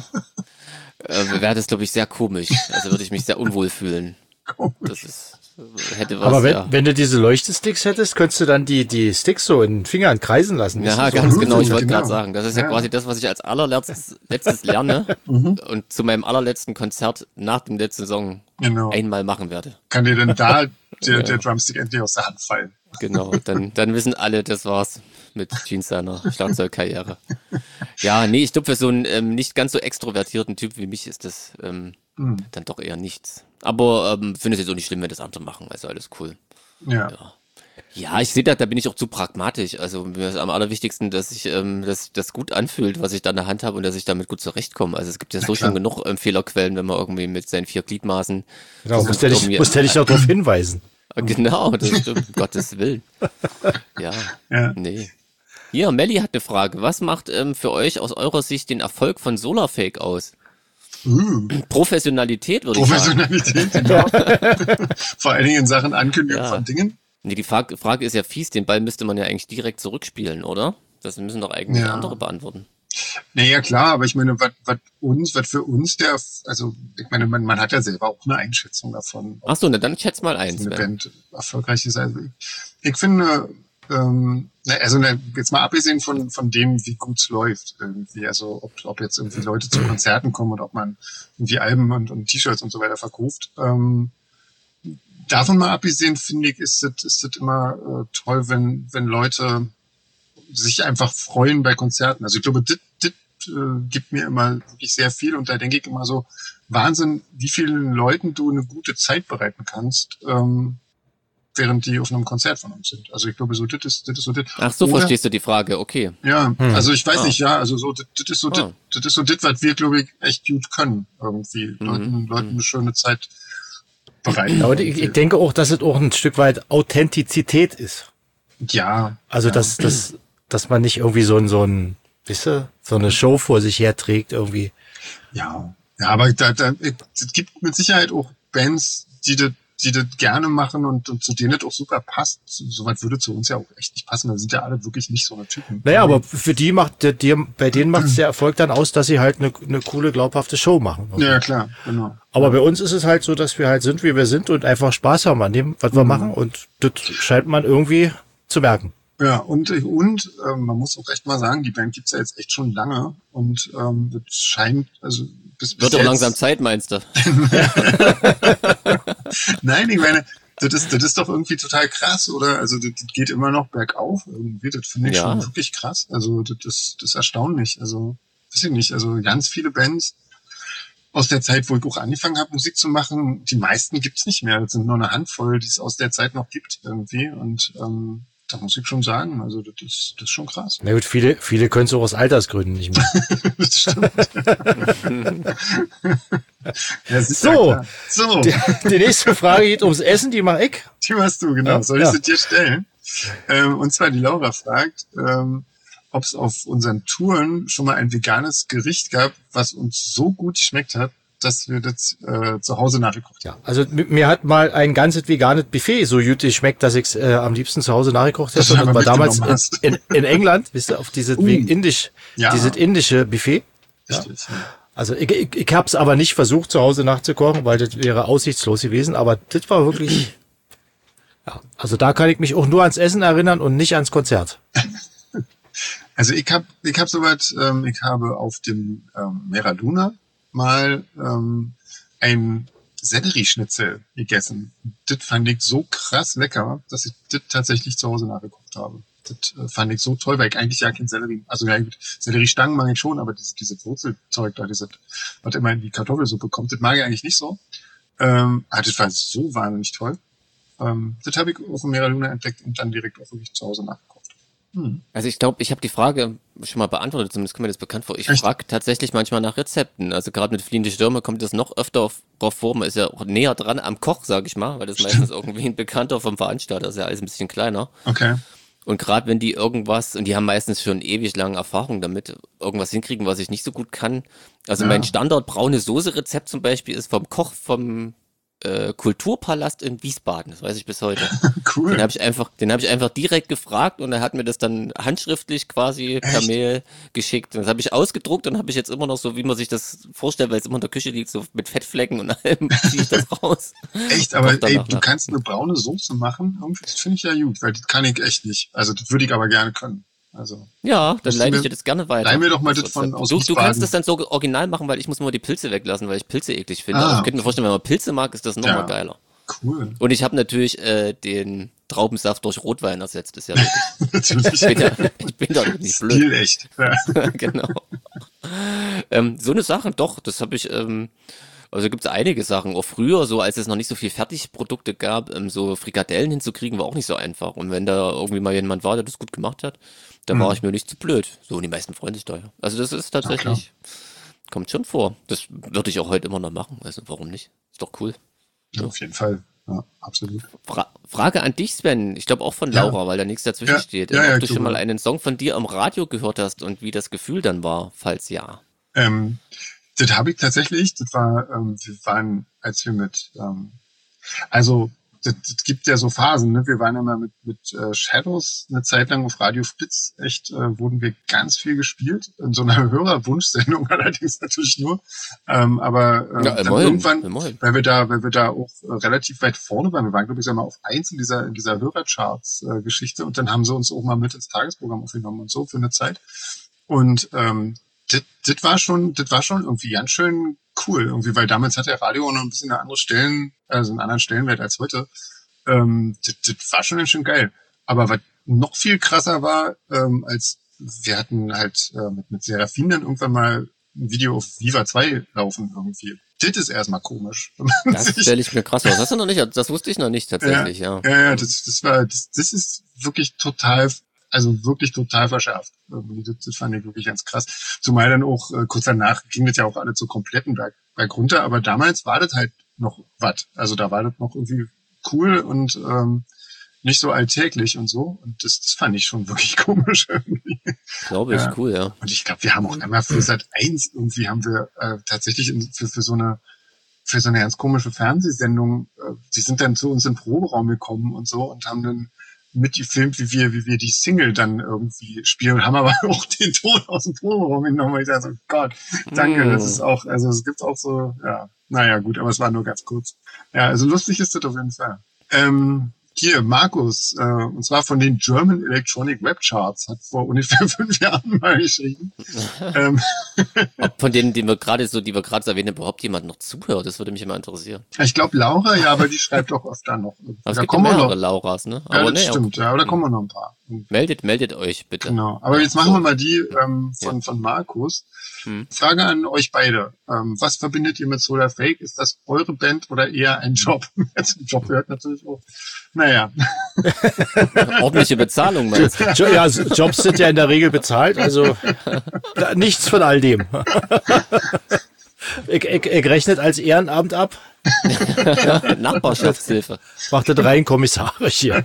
äh, wäre das, glaube ich, sehr komisch. Also würde ich mich sehr unwohl fühlen. Komisch. Das ist, hätte was, Aber wenn, ja. wenn du diese Leuchtesticks hättest, könntest du dann die, die Sticks so in den Fingern kreisen lassen. Ja, Weißt du, so? ganz genau, ich wollte Genau. gerade sagen. Das ist ja, Ja. quasi das, was ich als allerletztes letztes lerne Mhm. und zu meinem allerletzten Konzert nach dem letzten Song Genau. einmal machen werde. Kann dir denn da der, Ja. der Drumstick endlich aus der Hand fallen? Genau, dann, dann wissen alle, das war's mit Jeans seiner Schlagzeugkarriere. Ja, nee, ich glaube, für so einen ähm, nicht ganz so extrovertierten Typ wie mich ist das ähm, Mhm. dann doch eher nichts. Aber ähm, finde es jetzt auch nicht schlimm, wenn das andere machen, also alles cool. Ja. Ja. Ja, ich sehe da, da bin ich auch zu pragmatisch. Also mir ist am allerwichtigsten, dass ich ähm, dass sich das gut anfühlt, was ich da in der Hand habe und dass ich damit gut zurechtkomme. Also es gibt ja so klar. schon genug ähm, Fehlerquellen, wenn man irgendwie mit seinen vier Gliedmaßen Genau, versucht, musst du dich, irgendwie- musst du dich noch darauf hinweisen. Genau, das stimmt, um Gottes Willen. Ja, Ja. nee. Hier, Melli hat eine Frage. Was macht ähm, für euch aus eurer Sicht den Erfolg von Solarfake aus? Uh, Professionalität, würde ich sagen. Professionalität, genau. Vor allen Dingen in Sachen Ankündigung Ja. von Dingen. Nee, die Frage, Frage ist ja fies, den Ball müsste man ja eigentlich direkt zurückspielen, oder? Das müssen doch eigentlich Ja. andere beantworten. Naja, klar, aber ich meine, was was uns, was für uns der, also ich meine, man, man hat ja selber auch eine Einschätzung davon, ob Ach so, na dann schätz mal eins. eine Sven. Band erfolgreich ist. Also ich, ich finde, ähm, na, also na, jetzt mal abgesehen von von dem, wie gut's läuft irgendwie, also ob ob jetzt irgendwie Leute zu Konzerten kommen und ob man irgendwie Alben und, und T-Shirts und so weiter verkauft. Ähm, davon mal abgesehen, finde ich, ist es ist es immer äh, toll, wenn wenn Leute sich einfach freuen bei Konzerten. Also ich glaube, das das äh, gibt mir immer wirklich sehr viel und da denke ich immer so, Wahnsinn, wie vielen Leuten du eine gute Zeit bereiten kannst, ähm, während die auf einem Konzert von uns sind. Also ich glaube, so das ist das ist so das. Ach so, Oder- verstehst du die Frage, okay. Ja, Hm. also ich weiß Ah. nicht, ja, also so das, das ist so Ah. das, das ist so das, was wir glaube ich echt gut können irgendwie, Mhm. Leuten Leuten Mhm. eine schöne Zeit bereiten. Ja, und ich, ich denke auch, dass es auch ein Stück weit Authentizität ist. ja, Also, ja. dass, dass, dass man nicht irgendwie so ein, so ein, wisst ihr, so eine Show vor sich herträgt irgendwie. Ja, ja, aber da, da, es gibt mit Sicherheit auch Bands, die das, die das gerne machen und, und zu denen das auch super passt. Soweit würde zu uns ja auch echt nicht passen. Da sind ja alle wirklich nicht so eine Typen. Naja, aber für die macht, der, die, bei denen macht es der Erfolg dann aus, dass sie halt eine, eine coole, glaubhafte Show machen. Ja, klar, genau. Aber bei uns ist es halt so, dass wir halt sind, wie wir sind und einfach Spaß haben an dem, was wir machen. Und das scheint man irgendwie zu merken. Ja, und, und ähm, man muss auch echt mal sagen, die Band gibt's ja jetzt echt schon lange und ähm, das scheint, also bis, bis Wird doch jetzt, langsam Zeit, meinst du? Nein, ich meine, das ist, das ist doch irgendwie total krass, oder? Also das, das geht immer noch bergauf irgendwie. Das finde ich ja. schon wirklich krass. Also das, das, das ist erstaunlich. Also, weiß ich nicht. Also ganz viele Bands aus der Zeit, wo ich auch angefangen habe, Musik zu machen, die meisten gibt's nicht mehr. Das sind nur eine Handvoll, die es aus der Zeit noch gibt irgendwie. Und ähm, da muss ich schon sagen, also das ist, das ist schon krass. Na gut, viele, viele können es auch aus Altersgründen nicht mehr. Das stimmt. Ja, so, ja so. Die, die nächste Frage geht ums Essen, die mach ich. Die machst du, genau. Soll ich ja. sie dir stellen? Ähm, und zwar die Laura fragt, ähm, ob es auf unseren Touren schon mal ein veganes Gericht gab, was uns so gut geschmeckt hat, dass wir das äh, zu Hause nachgekocht haben. Ja, also mir hat mal ein ganzes veganes Buffet so gut geschmeckt, dass ich es äh, am liebsten zu Hause nachgekocht hätte. Das war damals in, in, in England, wisst ihr, auf dieses uh, indisch, ja. dieses indische Buffet. Richtig, ja. Also ich, ich, ich habe es aber nicht versucht, zu Hause nachzukochen, weil das wäre aussichtslos gewesen. Aber das war wirklich, ja, also da kann ich mich auch nur ans Essen erinnern und nicht ans Konzert. Also ich habe ich hab soweit, ähm, ich habe auf dem ähm, Mera Luna mal ähm, ein Sellerieschnitzel gegessen. Das fand ich so krass lecker, dass ich das tatsächlich zu Hause nachgekocht habe. Das äh, fand ich so toll, weil ich eigentlich ja kein Sellerie, also ja, Selleriestangen mag ich schon, aber diese, diese Wurzelzeug da, diese, was immer in die Kartoffelsuppe kommt, das mag ich eigentlich nicht so. Ähm, ah, das war so wahnsinnig toll. Ähm, das habe ich auf dem Mera Luna entdeckt und dann direkt auch wirklich zu Hause nachgekocht. Hm. Also ich glaube, ich habe die Frage schon mal beantwortet, zumindest kommt mir das bekannt vor. Ich frage tatsächlich manchmal nach Rezepten. Also gerade mit Fliehende Stürme kommt das noch öfter drauf vor. Man ist ja auch näher dran am Koch, sage ich mal, weil das meistens irgendwie ein Bekannter vom Veranstalter ist, ja alles ein bisschen kleiner. Okay. Und gerade wenn die irgendwas, und die haben meistens schon ewig lange Erfahrung damit, irgendwas hinkriegen, was ich nicht so gut kann. Also ja. mein Standard braune Soße-Rezept zum Beispiel ist vom Koch vom äh, Kulturpalast in Wiesbaden. Das weiß ich bis heute. Cool. Den habe ich einfach, den habe ich einfach direkt gefragt und er hat mir das dann handschriftlich quasi per Echt? Mail geschickt. Und das habe ich ausgedruckt und habe ich jetzt immer noch so, wie man sich das vorstellt, weil es immer in der Küche liegt, so mit Fettflecken und allem ziehe ich das raus. Echt, aber ey, du kannst eine braune Soße machen? Irgendwie, das finde ich ja gut, weil das kann ich echt nicht. Also das würde ich aber gerne können. Also ja, dann leite ich dir das gerne weiter. Leih mir doch mal das von aus du, Wiesbaden. Du kannst das dann so original machen, weil ich muss immer die Pilze weglassen, weil ich Pilze eklig finde. Ah, also ich okay. könnte mir vorstellen, wenn man Pilze mag, ist das nochmal ja, geiler. Cool. Und ich habe natürlich äh, den Traubensaft durch Rotwein ersetzt. Das ist ja wirklich. Natürlich. Ich bin ja, ich bin doch nicht blöd. Stilecht. Ja. Genau. ähm, so eine Sache, doch, das habe ich, ähm, also gibt es einige Sachen. Auch früher, so als es noch nicht so viel Fertigprodukte gab, ähm, so Frikadellen hinzukriegen, war auch nicht so einfach. Und wenn da irgendwie mal jemand war, der das gut gemacht hat, dann mhm. war ich mir nicht zu blöd. So, und die meisten freuen sich da ja. Also das ist tatsächlich, ja, kommt schon vor. Das würde ich auch heute immer noch machen. Also warum nicht? Ist doch cool. Ja, auf jeden Fall. Ja, absolut. Fra- Frage an dich, Sven. Ich glaube auch von Laura, ja, weil da nichts dazwischen ja, steht. Ja, ja, Ob du schon mal einen Song von dir am Radio gehört hast und wie das Gefühl dann war, falls ja. Ähm, das habe ich tatsächlich. Das war, ähm, wir waren, als wir mit, ähm, also das, das gibt ja so Phasen, ne? Wir waren ja mal mit, mit äh, Shadows eine Zeit lang auf Radio Fritz, echt, äh, wurden wir ganz viel gespielt, in so einer Hörerwunschsendung allerdings natürlich nur, ähm, aber äh, ja, dann immerhin, irgendwann, immerhin. weil wir da, weil wir da auch äh, relativ weit vorne waren, wir waren glaube ich mal auf eins in dieser, in dieser Hörercharts-Geschichte äh, und dann haben sie uns auch mal mit ins Tagesprogramm aufgenommen und so für eine Zeit und ähm, das, das war schon, das war schon irgendwie ganz schön cool, irgendwie, weil damals hat der Radio auch noch ein bisschen eine andere Stellen, also einen anderen Stellenwert als heute. Ähm, das, das war schon ganz schön geil. Aber was noch viel krasser war, ähm, als wir hatten halt äh, mit, mit Serafin dann irgendwann mal ein Video auf Viva zwei laufen irgendwie. Das ist erstmal komisch. Das stelle ich mir krass aus. Das hast du noch nicht, das wusste ich noch nicht tatsächlich, ja. Ja, ja, ja das, das war, das, das ist wirklich total, also wirklich total verschärft. Das, das fand ich wirklich ganz krass. Zumal dann auch, äh, kurz danach ging das ja auch alle zu kompletten Berg, Berg runter, aber damals war das halt noch was. Also da war das noch irgendwie cool und ähm, nicht so alltäglich und so. Und das, das fand ich schon wirklich komisch irgendwie. Glaube ich, ja. Cool, ja. Und ich glaube, wir haben auch einmal für Sat eins irgendwie haben wir äh, tatsächlich in, für, für so eine für so eine ganz komische Fernsehsendung, äh, die sind dann zu uns im Proberaum gekommen und so und haben dann mitgefilmt, wie wir, wie wir die Single dann irgendwie spielen, haben aber auch den Ton aus dem Proberaum genommen. Ich dachte so, Gott, danke, mm. das ist auch, also es gibt auch so, ja, naja, gut, aber es war nur ganz kurz. Ja, also lustig ist das auf jeden Fall. Ähm, Hier, Markus, äh, und zwar von den German Electronic Web Charts, hat vor ungefähr fünf Jahren mal geschrieben. ähm, Ob von denen, die wir gerade so, die wir gerade so erwähnen, überhaupt jemand noch zuhört, das würde mich immer interessieren. Ich glaube Laura, ja, aber die schreibt auch öfter noch. Aber es da gibt ja mehrere Lauras, ne? Ja, Aber das nee, stimmt, auch, ja, aber da kommen wir noch ein paar. Meldet, meldet euch bitte. Genau, aber jetzt machen so. wir mal die ähm, von, Ja. von Markus. Hm. Frage an euch beide. Ähm, was verbindet ihr mit Solar Fake? Ist das eure Band oder eher ein Job? Jetzt ein Job gehört natürlich auch. Naja. Ordentliche Bezahlung, meinst du? Jo- Ja, Jobs sind ja in der Regel bezahlt, also nichts von all dem. Ich, ich, ich rechnet als Ehrenamt ab, Nachbarschaftshilfe. machte rein kommissarisch hier.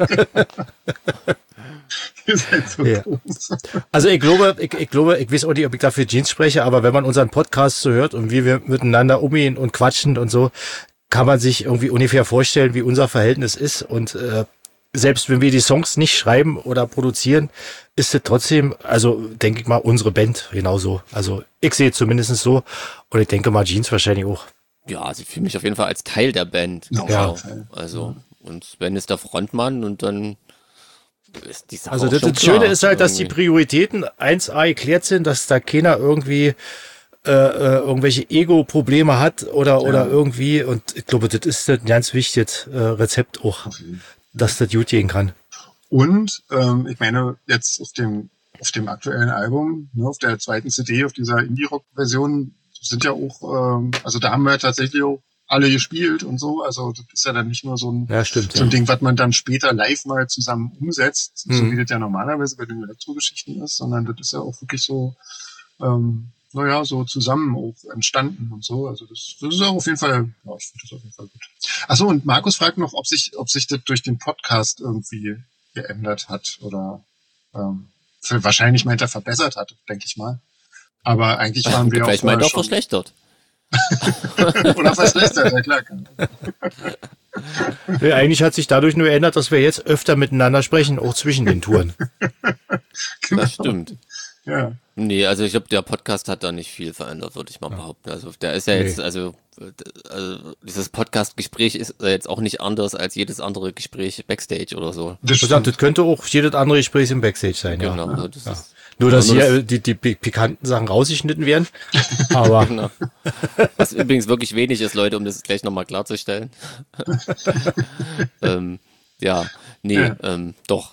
Ihr seid so Ja. groß. Also ich glaube, ich, ich glaube, ich weiß auch nicht, ob ich dafür Jeans spreche, aber wenn man unseren Podcast so hört und wie wir miteinander umgehen und quatschen und so, kann man sich irgendwie ungefähr vorstellen, wie unser Verhältnis ist. Und äh, selbst wenn wir die Songs nicht schreiben oder produzieren, ist es trotzdem, also denke ich mal, unsere Band genauso. Also ich sehe es zumindest so und ich denke mal Jeans wahrscheinlich auch. Ja, also ich fühle mich auf jeden Fall als Teil der Band. Ja, auf Genau. jeden Fall. Also, und Sven ist der Frontmann und dann ist die Sache Also auch das, schon das Schöne klar, ist halt, dass die irgendwie. Prioritäten eins a geklärt sind, dass da keiner irgendwie äh, äh, irgendwelche Ego-Probleme hat oder oder irgendwie. Und ich glaube, das ist ein ganz wichtiges äh, Rezept auch, dass das gut gehen kann. Und ähm, ich meine, jetzt auf dem auf dem aktuellen Album, ne, auf der zweiten C D, auf dieser Indie-Rock-Version, sind ja auch, ähm, also da haben wir tatsächlich auch alle gespielt und so. Also das ist ja dann nicht nur so ein, Ja, stimmt. so ein Ja. Ding, was man dann später live mal zusammen umsetzt, so Mhm. wie das ja normalerweise bei den Elektro-Geschichten ist, sondern das ist ja auch wirklich so, ähm, naja, so zusammen auch entstanden und so. Also das, das ist auch auf jeden Fall, ja, ich finde das auf jeden Fall gut. Achso, und Markus fragt noch, ob sich, ob sich das durch den Podcast irgendwie geändert hat oder ähm, für, wahrscheinlich meint er verbessert hat, denke ich mal. Aber eigentlich waren wir auch Vielleicht meint vorher er auch schon. verschlechtert. Oder verschlechtert, ja klar. Ja, eigentlich hat sich dadurch nur geändert, dass wir jetzt öfter miteinander sprechen, auch zwischen den Touren. Das stimmt. Ja. Nee, also ich glaube, der Podcast hat da nicht viel verändert, würde ich mal behaupten. Also der ist ja Nee. jetzt, also, äh, also dieses Podcast-Gespräch ist ja jetzt auch nicht anders als jedes andere Gespräch Backstage oder so. Das Ich sag, stimmt. das könnte auch jedes andere Gespräch im Backstage sein, ja. Genau. Also das Ja. ist, Nur, dass Nur hier das- äh, die, die pi- pikanten Sachen rausgeschnitten werden. Aber genau. Was übrigens wirklich wenig ist, Leute, um das gleich nochmal klarzustellen. ähm, ja, nee, Ja. ähm, doch.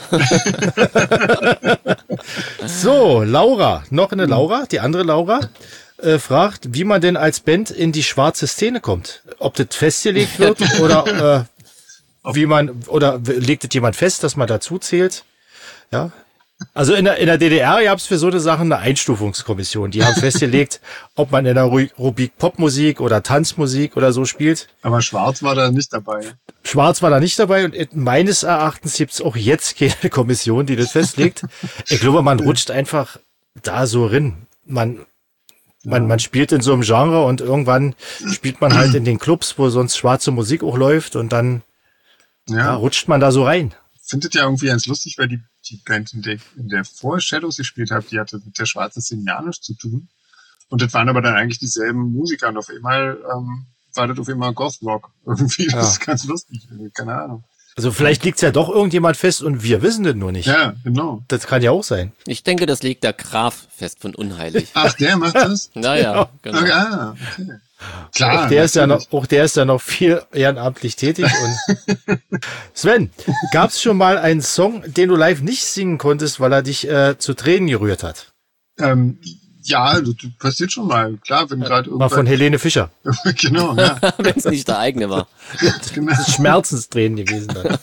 so, Laura, noch eine Laura, die andere Laura, äh, fragt, wie man denn als Band in die schwarze Szene kommt. Ob das festgelegt wird oder äh, wie man, oder legt es jemand fest, dass man dazu zählt? Ja. Also in der, in der D D R gab es für so eine Sachen eine Einstufungskommission. Die haben festgelegt, ob man in der Ru- Rubrik Popmusik oder Tanzmusik oder so spielt. Aber Schwarz war da nicht dabei. Schwarz war da nicht dabei und meines Erachtens gibt es auch jetzt keine Kommission, die das festlegt. Ich glaube, man rutscht einfach da so rein. Man, man, man spielt in so einem Genre und irgendwann spielt man halt in den Clubs, wo sonst schwarze Musik auch läuft und dann Ja. ja, rutscht man da so rein. Findet ja irgendwie ganz lustig, weil die, die Band, in der, in der vor Shadows gespielt habe, die hatte mit der schwarzen Szene ja nichts zu tun. Und das waren aber dann eigentlich dieselben Musiker und auf einmal ähm, war das auf einmal Goth Rock. Irgendwie, das Ja. ist ganz lustig. Keine Ahnung. Also vielleicht liegt's ja doch irgendjemand fest und wir wissen das nur nicht. Ja, genau. Das kann ja auch sein. Ich denke, das legt der Graf fest von Unheilig. Ach, der macht das? Naja, genau. Okay, ah, okay. Klar. Auch der ist ja noch, natürlich. auch der ist ja noch viel ehrenamtlich tätig. Und Sven, gab's schon mal einen Song, den du live nicht singen konntest, weil er dich äh, zu Tränen gerührt hat? Ähm, ja, das passiert schon mal. Klar, wenn gerade Mal von irgendwas... Helene Fischer. Genau, ja. Wenn es nicht der eigene war. Genau. Das ist Schmerzenstränen gewesen dann.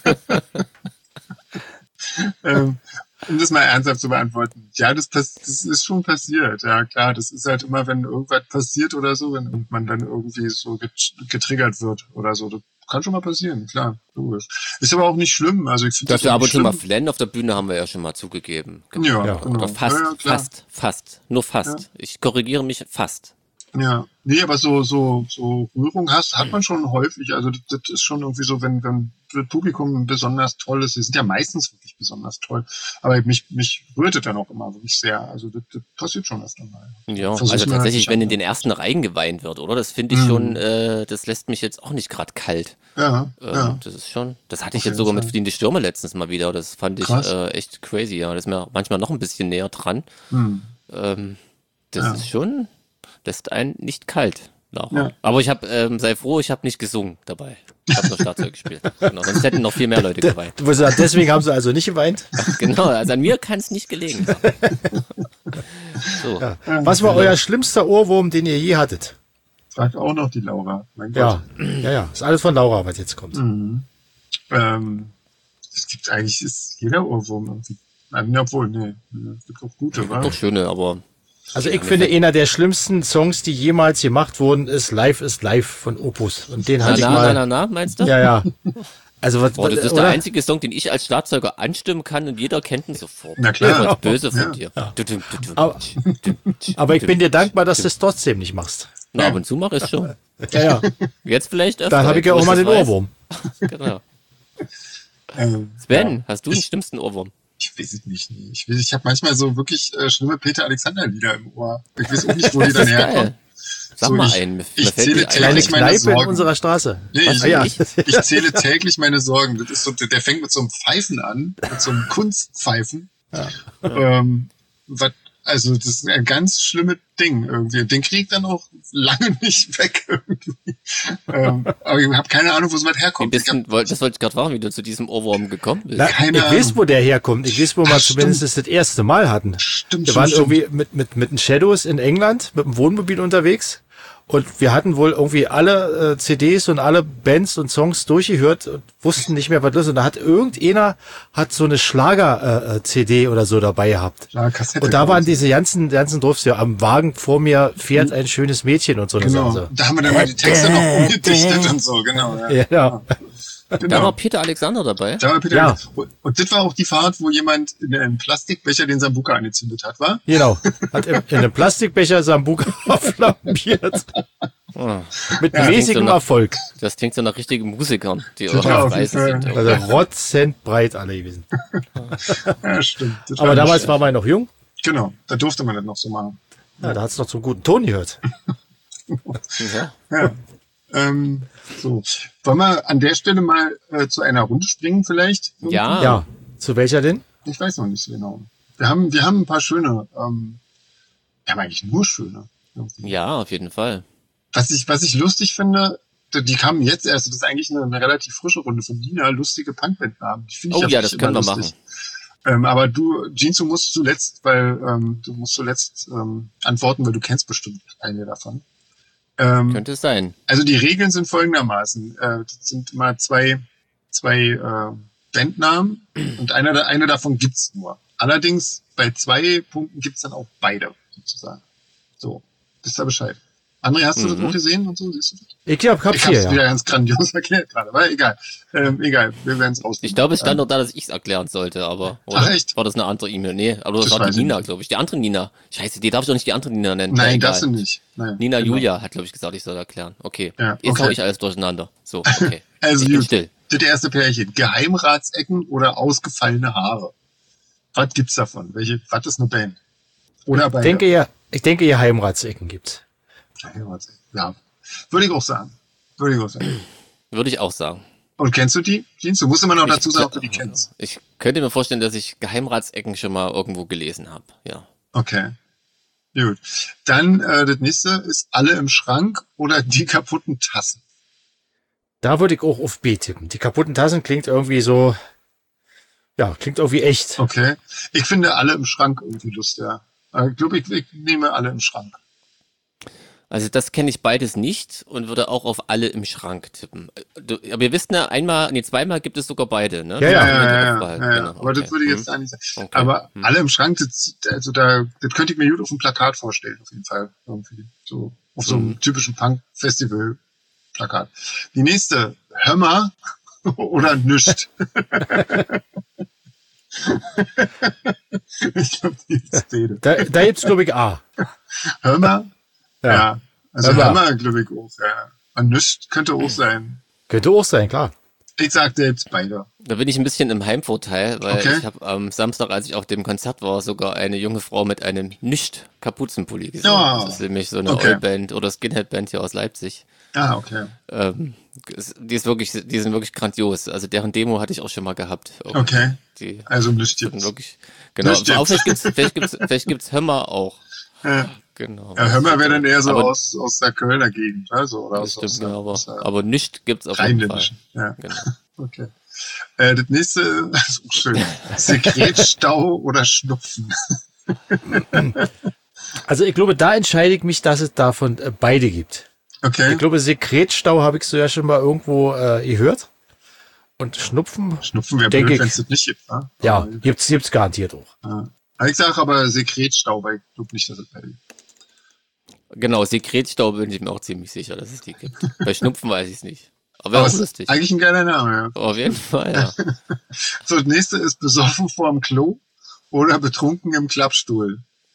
ähm, um das mal ernsthaft zu beantworten. Ja, das, pass das ist schon passiert. Ja, klar, das ist halt immer, wenn irgendwas passiert oder so, wenn man dann irgendwie so get getriggert wird oder so. Das kann schon mal passieren, klar, logisch. Ist aber auch nicht schlimm. Also ich finde Dass das wir auch ab und nicht zu mal schlimm. flennen auf der Bühne haben wir ja schon mal zugegeben. Ja, Ja. genau. Oder fast, ja, ja, klar. fast, fast. Nur fast. Ich korrigiere mich, fast. Ja, nee, aber so so so Rührung hast hat man schon häufig. Also das, das ist schon irgendwie so, wenn wenn das Publikum besonders toll ist. Sie sind ja meistens wirklich besonders toll. Aber mich, mich rührte dann auch immer wirklich sehr. Also das, das passiert schon öfter mal. Ja, Versuch also mir tatsächlich, halt wenn in nicht den ersten Reihen geweint wird, oder? Das finde ich Mhm. schon, äh, das lässt mich jetzt auch nicht gerade kalt. Ja, Ähm, ja. Das ist schon, das hatte ich Auf jetzt jeden sogar mit Fall. Fliehende Stürme letztens mal wieder. Das fand ich Krass. äh, echt crazy, ja. Das ist mir manchmal noch ein bisschen näher dran. Hm. Ähm, das Ja. ist schon, lässt einen nicht kalt. Laura. Ja. Aber ich habe, ähm, sei froh, ich habe nicht gesungen dabei. Ich habe nur Schlagzeug gespielt. Genau, sonst hätten noch viel mehr Leute geweint. Du musst sagen, deswegen haben sie also nicht geweint. Genau, also an mir kann es nicht gelegen haben. So. Ja. Was war euer schlimmster Ohrwurm, den ihr je hattet? Fragt auch noch die Laura. Mein Ja, Gott. ja, ja. Ist alles von Laura, was jetzt kommt. Mhm. Ähm, es gibt eigentlich, ist jeder Ohrwurm irgendwie. Nein, obwohl, nee. Es gibt auch gute, wa? Doch schöne, aber Also ich Ja, finde, mir einer der schlimmsten Songs, die jemals gemacht wurden, ist Live is Live von Opus. Und den na, hatte ich na, mal. na, na, na, meinst du? Ja, ja. Also was, Boah, das ist oder? der einzige Song, den ich als Schlagzeuger anstimmen kann und jeder kennt ihn sofort. Na klar. Das war böse von Ja. dir. Du, du, du, du, Aber- du, du, Aber ich bin dir du. dankbar, dass du es trotzdem nicht machst. Na, ab und zu mache ich schon. Ja, ja. Jetzt vielleicht öfter. Dann habe ich ja wo auch mal das den weiß. Ohrwurm. Genau. Ähm, Sven, ja. hast du den Ich- schlimmsten Ohrwurm? Ich weiß es nicht. Nee. Ich, weiß, ich habe manchmal so wirklich äh, schlimme Peter Alexander-Lieder im Ohr. Ich weiß auch nicht, wo die dann Das ist herkommen. geil. Sag So, mal ich- einen. Mir, ich mir fällt zähle die täglich eine Kleine ein. meine Kneipe in Sorgen. unserer Straße. Nee, Was, ich, Ah, ja. ich? ich zähle täglich meine Sorgen. Das ist so, der fängt mit so einem Pfeifen an, mit so einem Kunstpfeifen. Ähm, was, also das ist ein ganz schlimmes Ding irgendwie. Den krieg ich dann auch lange nicht weg irgendwie. ähm, aber ich habe keine Ahnung, wo so was Wie herkommt. bist Ich hab, du, woll- das wollte ich gerade fragen, wie du zu diesem Ohrwurm gekommen bist. Na, Keine ich Ahnung. weiß, wo der herkommt. Ich weiß, wo wir Ach, zumindest das erste Mal hatten. stimmt, Wir stimmt, waren stimmt. irgendwie mit, mit, mit den Shadows in England, mit dem Wohnmobil unterwegs. Und wir hatten wohl irgendwie alle äh, C Ds und alle Bands und Songs durchgehört und wussten nicht mehr, was das ist. Und da hat irgendeiner hat so eine Schlager-C D oder so dabei gehabt. Ja, Kassette, Und da glaub waren ich. diese ganzen, ganzen Dorfs, ja, am Wagen vor mir fährt ein schönes Mädchen und so eine Genau. Sache. Da haben wir dann mal die Texte noch umgedichtet und so, genau. Ja. Ja, ja. Da Genau. war Peter Alexander dabei. Da war Peter Ja. und, und das war auch die Fahrt, wo jemand in einem Plastikbecher den Sambuka angezündet hat, war? Genau. Hat in, in einem Plastikbecher Sambuka flambiert. Oh, Mit Ja, mäßigem klingt so nach- Erfolg. das klingt so nach richtigen Musikern, die Ja, auch auf jeden Reise Fall. sind. Also rotzendbreit alle gewesen. Ja, stimmt. Das Aber war damals nicht- war man noch jung. Genau, da durfte man das noch so machen. Ja, da hat's noch zum guten Ton gehört. Ja. Ja. ähm, so. Wollen wir an der Stelle mal äh, zu einer Runde springen vielleicht? Ja. Ja. Zu welcher denn? Ich weiß noch nicht so genau. Wir haben, wir haben ein paar schöne, ähm, wir haben eigentlich nur schöne. irgendwie. Ja, auf jeden Fall. Was ich, was ich lustig finde, die die kamen jetzt erst, das ist eigentlich eine, eine relativ frische Runde von Nina, lustige Punkbandnamen. Die finde ich Oh ja, das wirklich können wir immer lustig. Ähm, aber du, Jeans, du musst zuletzt, weil ähm, du musst zuletzt ähm, antworten, weil du kennst bestimmt eine davon. Ähm, Könnte es sein. also die Regeln sind folgendermaßen. Äh, das sind immer zwei, zwei äh, Bandnamen und einer, da- eine davon gibt's nur. Allerdings bei zwei Punkten gibt's dann auch beide, sozusagen. So, wisst ihr Bescheid. André, hast du das Mhm. auch gesehen und so? Siehst du das? Ich glaub, hab Ich vier, hab's ja. wieder ganz grandios erklärt gerade, aber egal. Ähm, egal, wir werden es rausfinden. Ich glaube, es stand doch da, dass ich es erklären sollte, aber. Oder? Ach, echt? War das eine andere E-Mail? Nee, aber das, Das war weiß die ich Nina, nicht. glaube ich. Die andere Nina. Scheiße, die darf ich doch nicht die andere Nina nennen. Nein, Egal. das du nicht. Nein, Nina genau. Julia hat, glaube ich, gesagt, ich soll erklären. Okay. Ja, Jetzt okay. hau ich alles durcheinander. So, okay. Also ich bin gut. still. Das erste Pärchen. Geheimratsecken oder ausgefallene Haare? Was gibt's davon? Welche, was ist eine Band? Oder Ich bei denke ja, ich denke, ihr Heimratsecken gibt's. Geheimratsecken. Ja. Würde ich auch sagen. Würde ich auch sagen. Würde ich auch sagen. Und kennst du die? Jeans, du musst immer noch Ich- dazu sagen, ob du die kennst. Ich könnte mir vorstellen, dass ich Geheimratsecken schon mal irgendwo gelesen habe. Ja. Okay. Gut. Dann äh, das nächste ist alle im Schrank oder die kaputten Tassen. Da würde ich auch auf B tippen. Die kaputten Tassen klingt irgendwie so, ja, klingt irgendwie echt. Okay. Ich finde alle im Schrank irgendwie lustiger. Äh, Ich glaube, ich, ich nehme alle im Schrank. Also das kenne ich beides nicht und würde auch auf alle im Schrank tippen. Du, aber ihr wisst ja, einmal, nee, zweimal gibt es sogar beide, ne? Ja, Ja, ja, ja, Moment ja, ja, aufbehalten, ja, ja. genau, Aber das okay. würde ich Hm. jetzt eigentlich sagen. Okay. Aber Hm. alle im Schrank, das, also da, das könnte ich mir gut auf dem Plakat vorstellen, auf jeden Fall. Irgendwie. So, auf so einem Mhm. typischen Punk-Festival-Plakat. Die nächste, Hömmer oder Nüscht. Ich glaube, die ist beide. Da, da gibt's, glaube ich, A. Hömmer? Ja. Ja. Also Hömmer. Hömmer, glaube ich, auch, ja. Und Nüscht könnte auch sein. Könnte auch sein, klar. Ich sagte jetzt beide. Da bin ich ein bisschen im Heimvorteil, weil Okay. ich habe am Samstag, als ich auf dem Konzert war, sogar eine junge Frau mit einem Nicht-Kapuzenpulli gesehen. Ja. Das ist nämlich so eine Okay. All-Band oder Skinhead-Band hier aus Leipzig. Ah, okay. Ähm, es- die ist wirklich, die sind wirklich grandios. Also deren Demo hatte ich auch schon mal gehabt. Okay. Die Also nicht sind jetzt. wirklich, genau. Nicht jetzt. Auch vielleicht gibt's, vielleicht gibt's, vielleicht gibt's Hömmer auch. Ja. Genau. Ja, Hömmer wäre dann eher so Aber- aus, aus der Kölner Gegend, also, oder Das aus, aus, stimmt, genau, aber, aus der aber nicht gibt's auf jeden Fall. Rheinländischen. Ja, Genau. okay. Äh, das nächste ist auch schön. Sekretstau oder Schnupfen. Also ich glaube, da entscheide ich mich, dass es davon äh, beide gibt. Okay. Ich glaube, Sekretstau habe ich so ja schon mal irgendwo äh, gehört. Und Schnupfen, Schnupfen wäre denke blöd, ich- wenn es das nicht gibt, ne? ja, Aber, gibt's, gibt's garantiert auch. ja. Ich sage aber Sekretstau, weil ich glaube nicht, dass es beide gibt. Genau, Sekretstau bin ich mir auch ziemlich sicher, dass es die gibt. Bei Schnupfen weiß ich es nicht. Aber Aber wäre es auch ist lustig. eigentlich ein geiler Name, ja. Auf jeden Fall, ja. So, das nächste ist besoffen vorm Klo oder betrunken im Klappstuhl.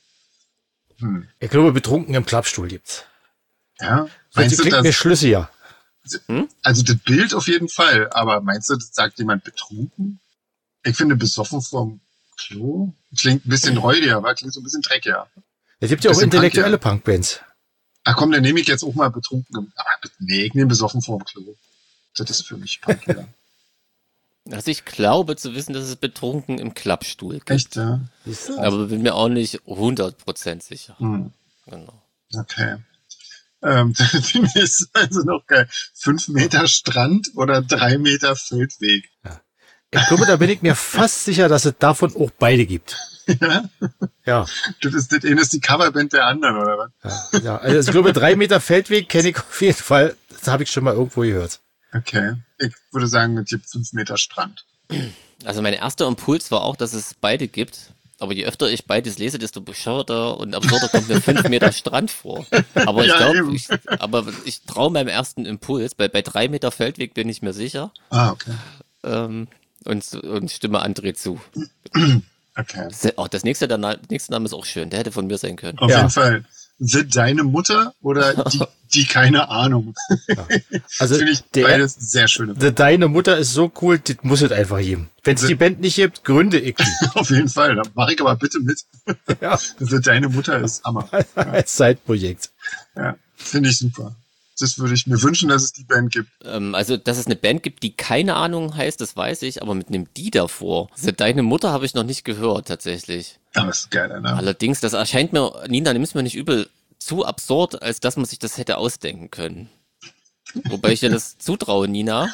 Hm. Ich glaube, betrunken im Klappstuhl gibt's. Ja, Das meinst du klingt mir das? schlüssiger. Also das Bild auf jeden Fall, aber meinst du, das sagt jemand betrunken? Ich finde besoffen vorm Klo klingt ein bisschen räudiger, aber klingt so ein bisschen dreckiger. Es gibt ja auch Bisschen intellektuelle Punkbands. Ach komm, dann nehme ich jetzt auch mal betrunken. im- Aber nee, ich nehme besoffen vorm Klo. Das ist für mich punkiger. Also ich glaube zu wissen, dass es betrunken im Klappstuhl gibt. Echt, ja? Siehst du? Aber bin mir auch nicht hundert Prozent sicher. Hm. Genau. Okay. Ähm, die nächste ist also noch geil. Fünf Meter Strand oder drei Meter Feldweg. Ich glaube, da bin ich mir fast sicher, dass es davon auch beide gibt. Ja? Ja, Das ist, das eine ist die Coverband der anderen, oder was? ja, ja. Also ich glaube, drei Meter Feldweg kenne ich auf jeden Fall. Das habe ich schon mal irgendwo gehört. Okay. Ich würde sagen, es gibt fünf Meter Strand. Also mein erster Impuls war auch, dass es beide gibt. Aber je öfter ich beides lese, desto bescheuerter und absurder kommt mir fünf Meter Strand vor. Aber ich Ja, glaube, eben. ich, aber ich traue meinem ersten Impuls. Bei, bei drei Meter Feldweg bin ich mir sicher. Ah, okay. Ähm, und, und stimme André zu. Okay. Oh, das nächste, der Na- nächste Name ist auch schön. Der hätte von mir sein können. Auf Ja. jeden Fall. Sind deine Mutter oder die, die keine Ahnung? Also Finde ich der, beides sehr schöne. der Deine Mutter ist so cool, das muss es einfach geben. Wenn es die Band nicht gibt, gründe ich die. Auf jeden Fall. Da mache ich aber bitte mit. Ja, Sind deine Mutter ist Hammer. als Zeitprojekt. Ja, finde ich super. Das würde ich mir wünschen, dass es die Band gibt. Ähm, also, dass es eine Band gibt, die keine Ahnung heißt, das weiß ich, aber mit einem Die davor. Also, deine Mutter habe ich noch nicht gehört, tatsächlich. Aber das ist geil, ne? Allerdings, das erscheint mir, Nina, nimm's mir nicht übel, zu absurd, als dass man sich das hätte ausdenken können. Wobei ich dir das zutraue, Nina.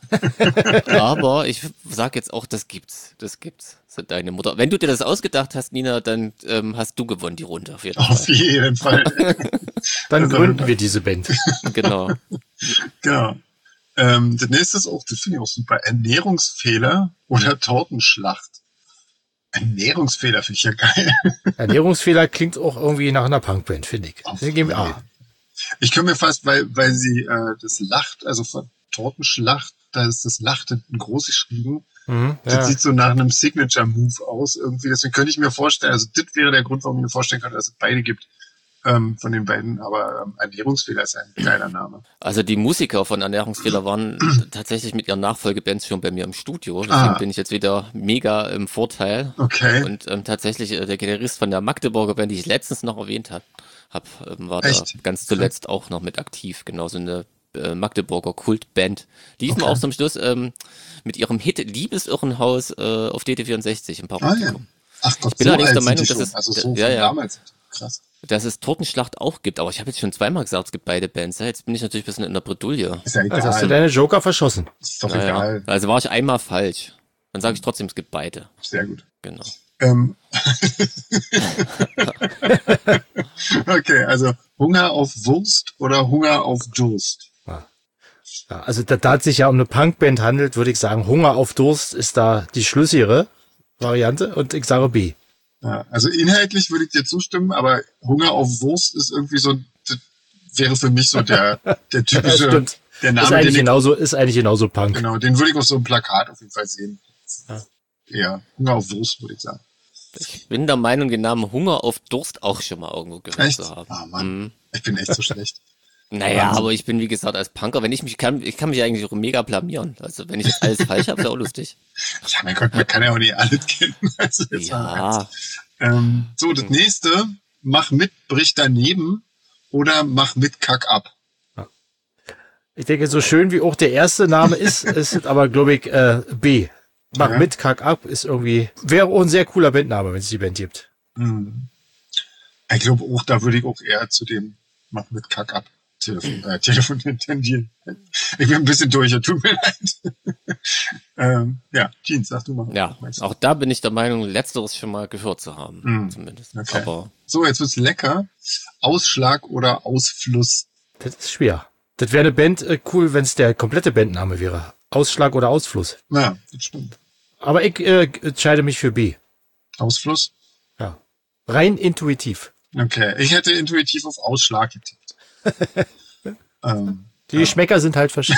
Aber ich sag jetzt auch, das gibt's. Das gibt's. Das ist deine Mutter. Wenn du dir das ausgedacht hast, Nina, dann ähm, hast du gewonnen, die Runde auf jeden Fall. Auf jeden Fall. Dann Also- gründen wir diese Band. Genau. Genau. Ähm, das nächste ist auch, das finde ich auch super. Ernährungsfehler oder Tortenschlacht. Ernährungsfehler finde ich ja geil. Ernährungsfehler klingt auch irgendwie nach einer Punkband, finde ich. Auf Wir geben jeden A. Fall. Ich kann mir fast, weil, weil sie äh, das Lacht, also von Tortenschlacht, da ist das Lacht hinten groß geschrieben. Mhm, Das ja. sieht so nach einem Signature-Move aus irgendwie. Deswegen könnte ich mir vorstellen, also das wäre der Grund, warum ich mir vorstellen könnte, dass es beide gibt ähm, von den beiden. Aber ähm, Ernährungsfehler ist ein geiler Name. Also die Musiker von Ernährungsfehler waren tatsächlich mit ihren Nachfolgebands schon bei mir im Studio. Deswegen Ah. bin ich jetzt wieder mega im Vorteil. Okay. Und ähm, tatsächlich äh, der Gitarrist von der Magdeburger Band, die ich letztens noch erwähnt habe, hab, ähm, war Echt? da ganz zuletzt auch noch mit aktiv. Genauso eine äh, Magdeburger Kultband. Die liefen Okay. auch zum Schluss ähm, mit ihrem Hit Liebesirrenhaus äh, auf D D vierundsechzig im Ah ja. Parapublikum. Ach Gott, Ich bin so allerdings alt der sind Meinung, die dass schon. es- Also so ja, von ja. damals. Krass. Dass es Tortenschlacht auch gibt, aber ich habe jetzt schon zweimal gesagt, es gibt beide Bands. Ja, jetzt bin ich natürlich ein bisschen in der Bredouille. Ist ja egal. Also hast du deine Joker verschossen. ist doch Naja, egal. also war ich einmal falsch. Dann sage ich trotzdem, es gibt beide. Sehr gut. Genau. Ähm. Okay, also Hunger auf Wurst oder Hunger auf Durst? Ja, also da, da es sich ja um eine Punkband handelt, würde ich sagen, Hunger auf Durst ist da die schlüssigere Variante und ich sage B. Ja, also inhaltlich würde ich dir zustimmen, aber Hunger auf Wurst ist irgendwie so, das wäre für mich so der, der Ja, typische, stimmt. der Ist Name, den eigentlich ich, genauso, ist eigentlich genauso Punk. genau, den würde ich auf so einem Plakat auf jeden Fall sehen. Ja. Ja, Hunger auf Wurst, würde ich sagen. Ich bin der Meinung, den Namen Hunger auf Durst auch schon mal irgendwo gehört Echt? zu haben. Ah, Mann. Mhm. Ich bin echt so schlecht. Naja, aber ich bin wie gesagt als Punker, wenn ich mich kann, ich kann mich eigentlich auch mega blamieren. Also wenn ich jetzt alles falsch habe, ist auch lustig. Ja, mein Gott, man kann ja auch nicht alles kennen. Also jetzt Ja. ähm, so, das nächste, mach mit, brich daneben oder mach mit, kack ab. Ich denke, so schön wie auch der erste Name ist, ist aber, glaube ich, äh, B. Mach Ja. mit, kack ab, ist irgendwie, wäre auch ein sehr cooler Bandname, wenn es die Band gibt. Hm. Ich glaube auch, da würde ich auch eher zu dem mach mit, kack ab. Telefon, äh, Telefon tendieren. Ich bin ein bisschen durch, ja, tut mir leid. ähm, ja, Jeans, sag du mal. Ja, Meinst du? auch da bin ich der Meinung, letzteres schon mal gehört zu haben, Mhm. zumindest. Okay. Aber So, jetzt wird's lecker. Ausschlag oder Ausfluss? Das ist schwer. Das wäre eine Band äh, cool, wenn es der komplette Bandname wäre. Ausschlag oder Ausfluss. Na, das stimmt. Aber ich äh, entscheide mich für B. Ausfluss? Ja. Rein intuitiv. Okay, ich hätte intuitiv auf Ausschlag getippt. ähm, Die Geschmäcker sind halt verschieden.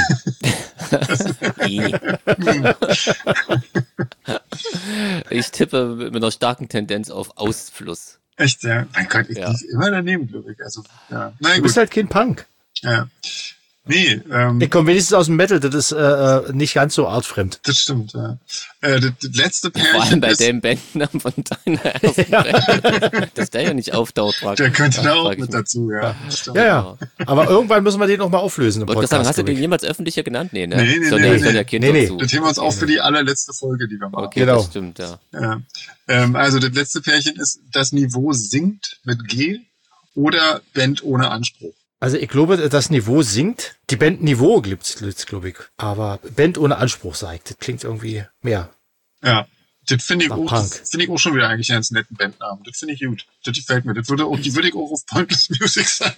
ich tippe mit einer starken Tendenz auf Ausfluss. echt, ja. Mein Gott, ich Ja. liege immer daneben, glaube ich. Also, ja. Na Du gut. bist halt kein Punk. Ja. Nee, ähm, Ich komme wenigstens aus dem Metal, das ist äh, äh, nicht ganz so artfremd. das stimmt, ja. Äh, das, das letzte Vor allem Pärchen bei ist, dem Bandnamen von deiner ersten Band. Dass der ja nicht auftaucht. frag- der könnte da frag auch ich mit mich. dazu, ja. Stimmt. Ja, ja. Aber irgendwann müssen wir den noch mal auflösen im Wollte gerade Podcast. sagen, hast du glaub den ich. jemals öffentlicher genannt? Nee, ne? Nee, nee, Soll nee, der, nee, soll der nee. Kind Nee, nee. dazu. Das heben wir uns Okay. auf für die allerletzte Folge, die wir machen. Okay, Genau. das stimmt, ja. Ja. Ähm, also das letzte Pärchen ist, das Niveau sinkt mit G oder Band ohne Anspruch. Also ich glaube, das Niveau sinkt. Die Band Niveau gibt's, glaube ich. Aber Band ohne Anspruch sagt. Das klingt irgendwie mehr. Ja, das finde ich, Nach auch- Punk. das finde ich auch schon wieder eigentlich einen netten Bandnamen. Das finde ich gut. Das gefällt mir. Das würde auch, die würde ich auch auf Pointless Music sein.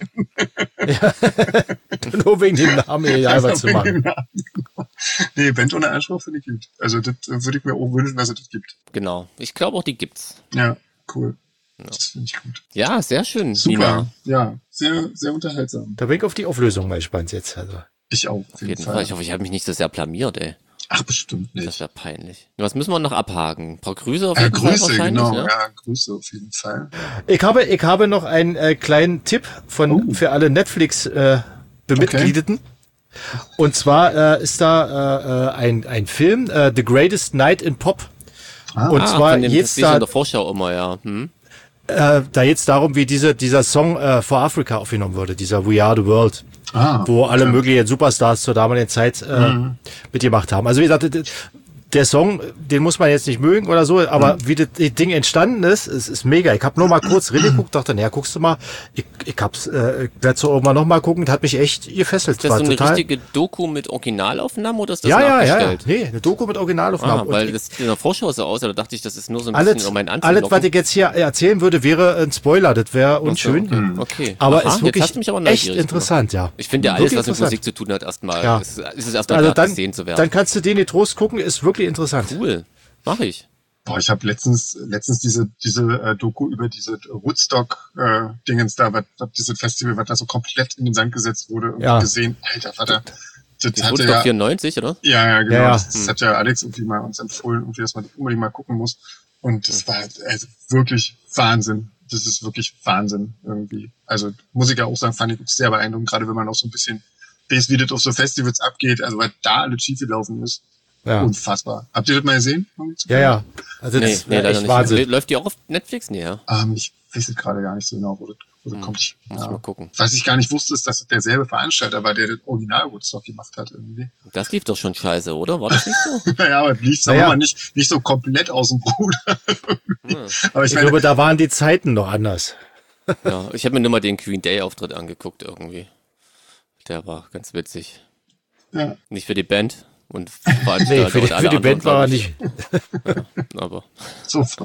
Nur wegen dem Namen hier halber zu machen. Nee, Band ohne Anspruch finde ich gut. Also das äh, würde ich mir auch wünschen, dass es das gibt. Genau. Ich glaube auch, die gibt's. Ja, cool. Das finde ich gut. Ja, sehr schön. Super. Nina. Ja, sehr, sehr unterhaltsam. Da bin ich auf die Auflösung mal gespannt jetzt. Also. Ich auch, auf Auf jeden, jeden Fall. Fall. Ich hoffe, ich habe mich nicht so sehr blamiert, ey. Ach, bestimmt Das nicht. wäre peinlich. Was müssen wir noch abhaken? Ein paar Grüße auf Äh, jeden Fall Grüße, wahrscheinlich, genau. ne? Ja, Grüße auf jeden Fall. Ich habe, ich habe noch einen äh, kleinen Tipp von Oh. für alle Netflix äh, Bemitgliedeten. Und zwar äh, ist da äh, äh, ein ein Film, äh, The Greatest Night in Pop. Ah, Und Ah, zwar von dem, jetzt das sehe ich da, in der Vorschau immer, ja. Hm? äh, da jetzt darum, wie diese dieser Song äh, for Africa aufgenommen wurde, dieser We Are the World, ah, wo alle okay. möglichen Superstars zur damaligen Zeit äh, Mhm. mitgemacht haben. Also wie gesagt, d- der Song, den muss man jetzt nicht mögen oder so, aber Mhm. wie das Ding entstanden ist, ist, ist mega. Ich habe nur mal kurz reingeguckt, dachte, naja, guckst du mal, ich, ich hab's, äh, ich werde so irgendwann noch mal gucken, das hat mich echt gefesselt. Ist das War so eine total, richtige Doku mit Originalaufnahmen oder ist das ja, ja, ja, ja, nachgestellt? nee, eine Doku mit Originalaufnahmen. Ah, Und weil ich- das sieht in der Vorschau so aus, da dachte ich, das ist nur so ein alles, bisschen um meinen Anzug. alles, was ich jetzt hier erzählen würde, wäre ein Spoiler, das wäre unschön. Okay. okay. Aber Aha, ist jetzt wirklich hast du mich aber echt neugierig interessant, ja. gemacht. Ich finde ja alles, Wirklich was mit interessant. Musik zu tun hat, erstmal, Ja. ist, ist es erstmal Also wert, dann, gesehen zu werden. dann kannst du den Trost gucken, ist wirklich interessant. Cool. Mach ich. Boah, ich habe letztens letztens diese diese äh, Doku über diese Woodstock äh, Dingens da, was, was dieses Festival, was da so komplett in den Sand gesetzt wurde, irgendwie Ja. gesehen. Alter Vater, das Das hatte wurde doch ja, vierundneunzig, oder? ja, ja, genau. Ja, ja. Das, das hat ja Alex irgendwie mal uns empfohlen, irgendwie, dass man das unbedingt mal gucken muss. Und das war also wirklich Wahnsinn. Das ist wirklich Wahnsinn irgendwie. Also muss ich ja auch sagen, fand ich sehr beeindruckend, gerade wenn man auch so ein bisschen weiß, wie das auf so Festivals abgeht, also weil da alles schief gelaufen ist. Ja, Unfassbar. Habt ihr das mal gesehen? ja, ja. Also das Nee, ist nee, leider echt nicht. Wahnsinn. Läuft die auch auf Netflix? Nee, ja. Ähm, ich weiß es gerade gar nicht so genau, wo das, wo das kommt. Ich, Muss ich ja. mal gucken. Was ich gar nicht wusste, ist, dass es derselbe Veranstalter war, der das Original Woodstock gemacht hat irgendwie. Das lief doch schon scheiße, oder? War das nicht so? Naja, aber es lief, sagen Naja. wir mal, nicht, nicht so komplett aus dem Ruder. Hm. Aber ich Ich meine, glaube, da waren die Zeiten noch anders. Ja, ich habe mir nur mal den Green Day Auftritt angeguckt irgendwie. Der war ganz witzig. ja, Nicht für die Band und Nee, Veranstalter für die, und alle für die anderen, Band war er glaub ich. nicht. Aber so von,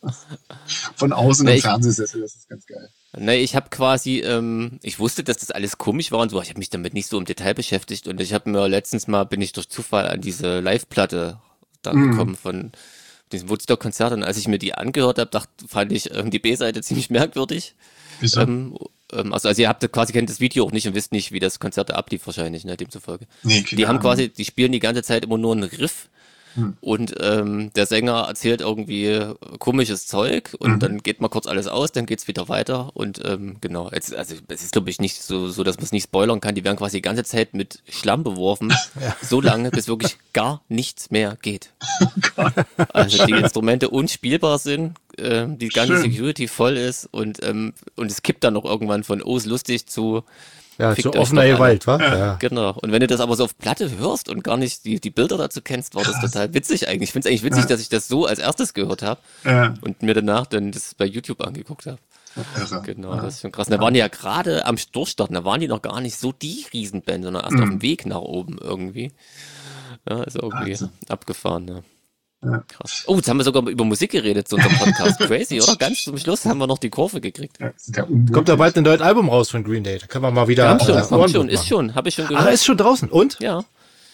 von außen Nee, im ich- Fernsehsessel, das ist ganz geil. nee, ich habe quasi, ähm, ich wusste, dass das alles komisch war und so. Ich habe mich damit nicht so im Detail beschäftigt und ich habe mir letztens mal, bin ich durch Zufall an diese Live-Platte da Mhm. gekommen von diesem Woodstock-Konzert und als ich mir die angehört habe, dachte, fand ich ähm, die B-Seite ziemlich merkwürdig. Wieso? Ähm, ähm, also, also ihr habt quasi kennt das Video auch nicht und wisst nicht, wie das Konzert da ablief wahrscheinlich, ne, demzufolge. nee, keine Die haben Ahnung. quasi, die spielen die ganze Zeit immer nur einen Riff Hm. und ähm, der Sänger erzählt irgendwie komisches Zeug und Mhm. dann geht mal kurz alles aus, dann geht's wieder weiter und ähm, genau, jetzt, also es ist glaube ich nicht so, so, dass man es nicht spoilern kann, die werden quasi die ganze Zeit mit Schlamm beworfen, so lange, bis wirklich gar nichts mehr geht. Also die Instrumente unspielbar sind, ähm, die ganze Schön. Security voll ist und, ähm, und es kippt dann noch irgendwann von oh, ist lustig zu Ja, fickt so euch offener doch alle. Gewalt, wa? Ja. Genau. Und wenn du das aber so auf Platte hörst und gar nicht die, die Bilder dazu kennst, war das total witzig eigentlich. Ich finde es eigentlich witzig, Ja. dass ich das so als erstes gehört habe Ja, und mir danach dann das bei YouTube angeguckt habe. irre. Genau, das ist schon krass. Und da waren die ja gerade am Durchstarten, da waren die noch gar nicht so die Riesenband, sondern erst Mhm. auf dem Weg nach oben irgendwie. Ja, ist irgendwie Wahnsinn. abgefahren, ja. Ja. Krass. Oh, jetzt haben wir sogar über Musik geredet zu unserem Podcast. Crazy, oder? Ganz zum Schluss haben wir noch die Kurve gekriegt. Ja, das ist ja unmöglich. Kommt da bald ein neues Album raus von Green Day. Da können wir mal wieder Kommt schon, äh, kommt Ohrenblut schon, ist machen. schon, habe ich schon Ach, gehört. er ist schon draußen. Und? Ja.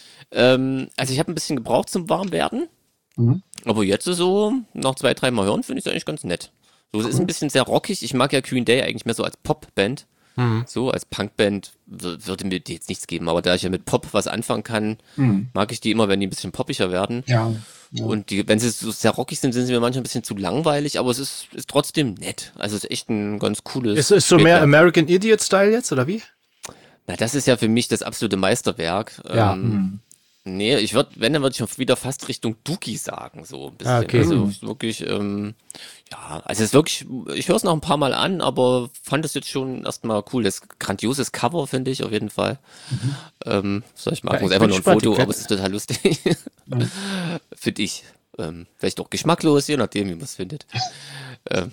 Ähm, also ich habe ein bisschen gebraucht zum Warmwerden. Mhm. Aber jetzt so, nach zwei, drei Mal hören, finde ich es eigentlich ganz nett. So, es ist ein bisschen sehr rockig. Ich mag ja Green Day eigentlich mehr so als Popband. Mhm. So, als Punkband w- würde mir die jetzt nichts geben. Aber da ich ja mit Pop was anfangen kann, Mhm. mag ich die immer, wenn die ein bisschen poppiger werden. Ja. Ja. Und die, wenn sie so sehr rockig sind, sind sie mir manchmal ein bisschen zu langweilig, aber es ist, ist trotzdem nett. Also es ist echt ein ganz cooles. Ist es so mehr Spätwerk. American Idiot-Style jetzt, oder wie? Na, das ist ja für mich das absolute Meisterwerk. Ja. Ähm, Mhm. Nee, ich würde, wenn, dann würde ich schon wieder fast Richtung Dookie sagen, so ein bisschen. Ah, okay. Also Mhm. ist wirklich, ähm, ja, also es ist wirklich, ich höre es noch ein paar Mal an, aber fand es jetzt schon erstmal cool. Das grandioses Cover, finde ich, auf jeden Fall. Ähm, so, ich mag Ja, es ich einfach bin nur ein gespannt, Foto, die aber es ist total lustig. Finde ich. Ähm, vielleicht auch geschmacklos, je nachdem, wie man es findet. ähm,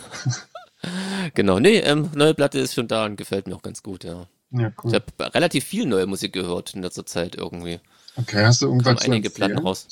genau, nee, ähm, neue Platte ist schon da und gefällt mir auch ganz gut, ja. Ja, Ich cool. habe relativ viel neue Musik gehört in letzter Zeit irgendwie. Okay, hast du irgendwas kommen zu einige empfehlen? Platten raus.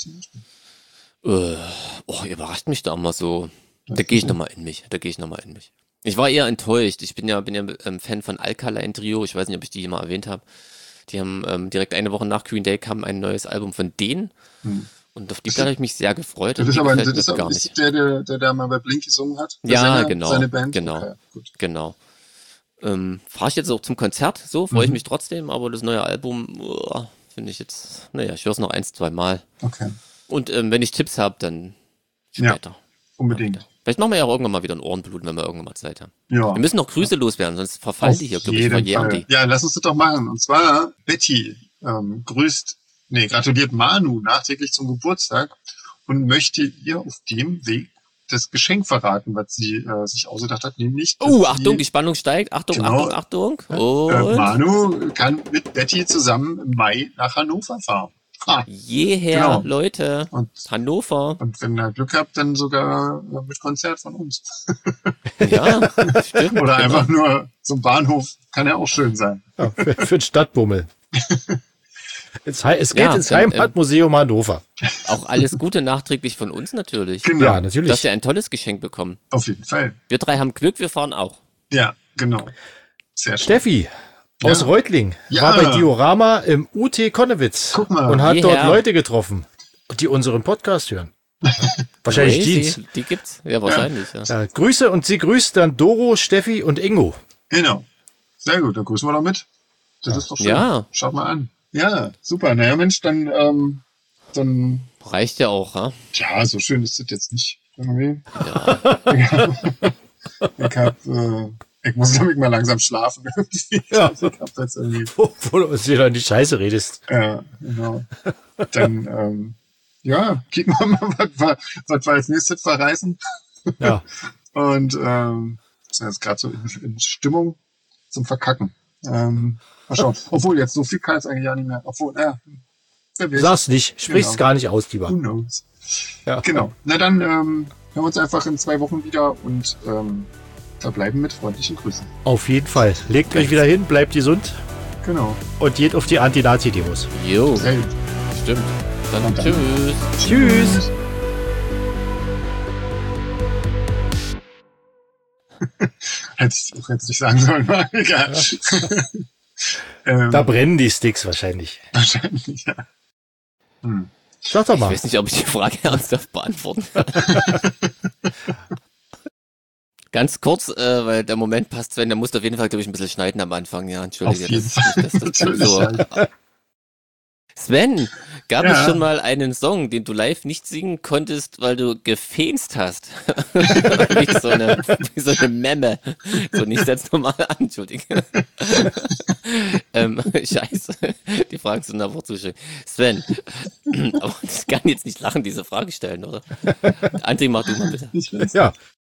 Äh, oh, ihr überrascht mich da immer so. Da Das gehe ich ist nochmal in mich. Da gehe ich nochmal in mich. Ich war eher enttäuscht. Ich bin ja, bin ja ähm, Fan von Alkaline Trio. Ich weiß nicht, ob ich die hier mal erwähnt habe. Die haben ähm, direkt eine Woche nach Green Day kam ein neues Album von denen. Hm. Und auf die Platte habe ich mich sehr gefreut. Das und ist die aber gefällt das ist, mir aber, gar ist nicht. der, der, der da mal bei Blink gesungen hat? Der Ja, Sänger, genau, Seine Band? genau. Okay, gut. Genau. Ähm, Fahre ich jetzt auch zum Konzert, so freue ich Mhm. mich trotzdem, aber das neue Album uh, finde ich jetzt, naja, ich höre es noch eins, zwei Mal. Okay, Und ähm, wenn ich Tipps habe, dann Ja. später. unbedingt. Vielleicht machen wir ja auch irgendwann mal wieder ein Ohrenblut, wenn wir irgendwann mal Zeit haben. Ja. Wir müssen noch Grüße loswerden, sonst verfallen Auf die hier, glaube ich, jeden verjähren Fall. die. Ja, lass uns das doch machen. Und zwar, Betty ähm, grüßt, nee, gratuliert Manu nachträglich zum Geburtstag und möchte ihr auf dem Weg das Geschenk verraten, was sie äh, sich ausgedacht hat, nämlich dass Uh, Achtung, sie, die Spannung steigt. Achtung, Genau. Achtung, Achtung. äh, Und Manu kann mit Betty zusammen im Mai nach Hannover fahren. Ha. jeher, Genau. Leute. Und, Hannover. und wenn ihr Glück habt, dann sogar äh, mit Konzert von uns. Ja, stimmt. Oder genau. einfach nur zum Bahnhof, kann ja auch schön sein. Ja, für, für den Stadtbummel. Es, hei- es geht Ja, ins dann, ähm, Heimatmuseum Hannover. Auch alles Gute nachträglich von uns natürlich. Genau, Ja, Du natürlich. hast ja ein tolles Geschenk bekommen. auf jeden Fall. Wir drei haben Glück, wir fahren auch. Ja, genau. Sehr schön. Steffi aus Ja. Reutling Ja. war bei Diorama im U T Konnewitz Guck mal. und hat Jeher. dort Leute getroffen, die unseren Podcast hören. Wahrscheinlich Crazy. Jeans. Die gibt's. Ja, wahrscheinlich. Ja. Ja, Grüße und sie grüßt dann Doro, Steffi und Ingo. Genau. Sehr gut, dann grüßen wir doch mit. Das ist doch schön. Ja. Schaut mal an. Ja, super. Naja, Mensch, dann, ähm, dann, Reicht ja auch, ha? ja, so schön ist das jetzt nicht. Irgendwie. Ja. Ich hab, äh, ich muss glaube ich mal langsam schlafen. Irgendwie. Ja. Ich hab jetzt irgendwie, Wo, wo du uns wieder in die Scheiße redest. ja, genau. Dann, ähm, ja, kicken wir mal, was wir, was wir als nächstes verreißen. Ja. Und ähm, sind jetzt gerade so in, in Stimmung zum Verkacken. Ähm, mal schauen. Obwohl, jetzt so viel kann es eigentlich ja nicht mehr. Obwohl, ja, wer weiß. Sag's nicht, sprich's Genau. gar nicht aus, lieber. Who knows? Ja. Genau. Na dann ähm, hören wir uns einfach in zwei Wochen wieder und ähm, verbleiben mit freundlichen Grüßen. Auf jeden Fall. Legt euch wieder hin, bleibt gesund Genau. und geht auf die Anti-Nazi-Demos. Jo, Sehr gut. stimmt. Dann Und dann- tschüss. Tschüss. Hätte ich auch jetzt nicht sagen sollen, war egal. ähm, Da brennen die Sticks wahrscheinlich. wahrscheinlich, ja. Hm. Sag doch Ich mal. weiß nicht, ob ich die Frage ernsthaft beantworten kann. Ganz kurz, äh, weil der Moment passt, Sven, der muss auf jeden Fall, glaube ich, ein bisschen schneiden am Anfang. Ja, entschuldige. Auf jeden das, nicht, dass das Natürlich, so, ja. Sven, gab Ja. es schon mal einen Song, den du live nicht singen konntest, weil du gefenst hast? wie, so eine, wie so eine Memme. So, nicht setz normal an, Entschuldige. ähm, scheiße, die Fragen sind aber zu schön. Sven, aber ich kann jetzt nicht lachen, diese Frage stellen, oder? André, mach du mal bitte. Ich weiß. Ja,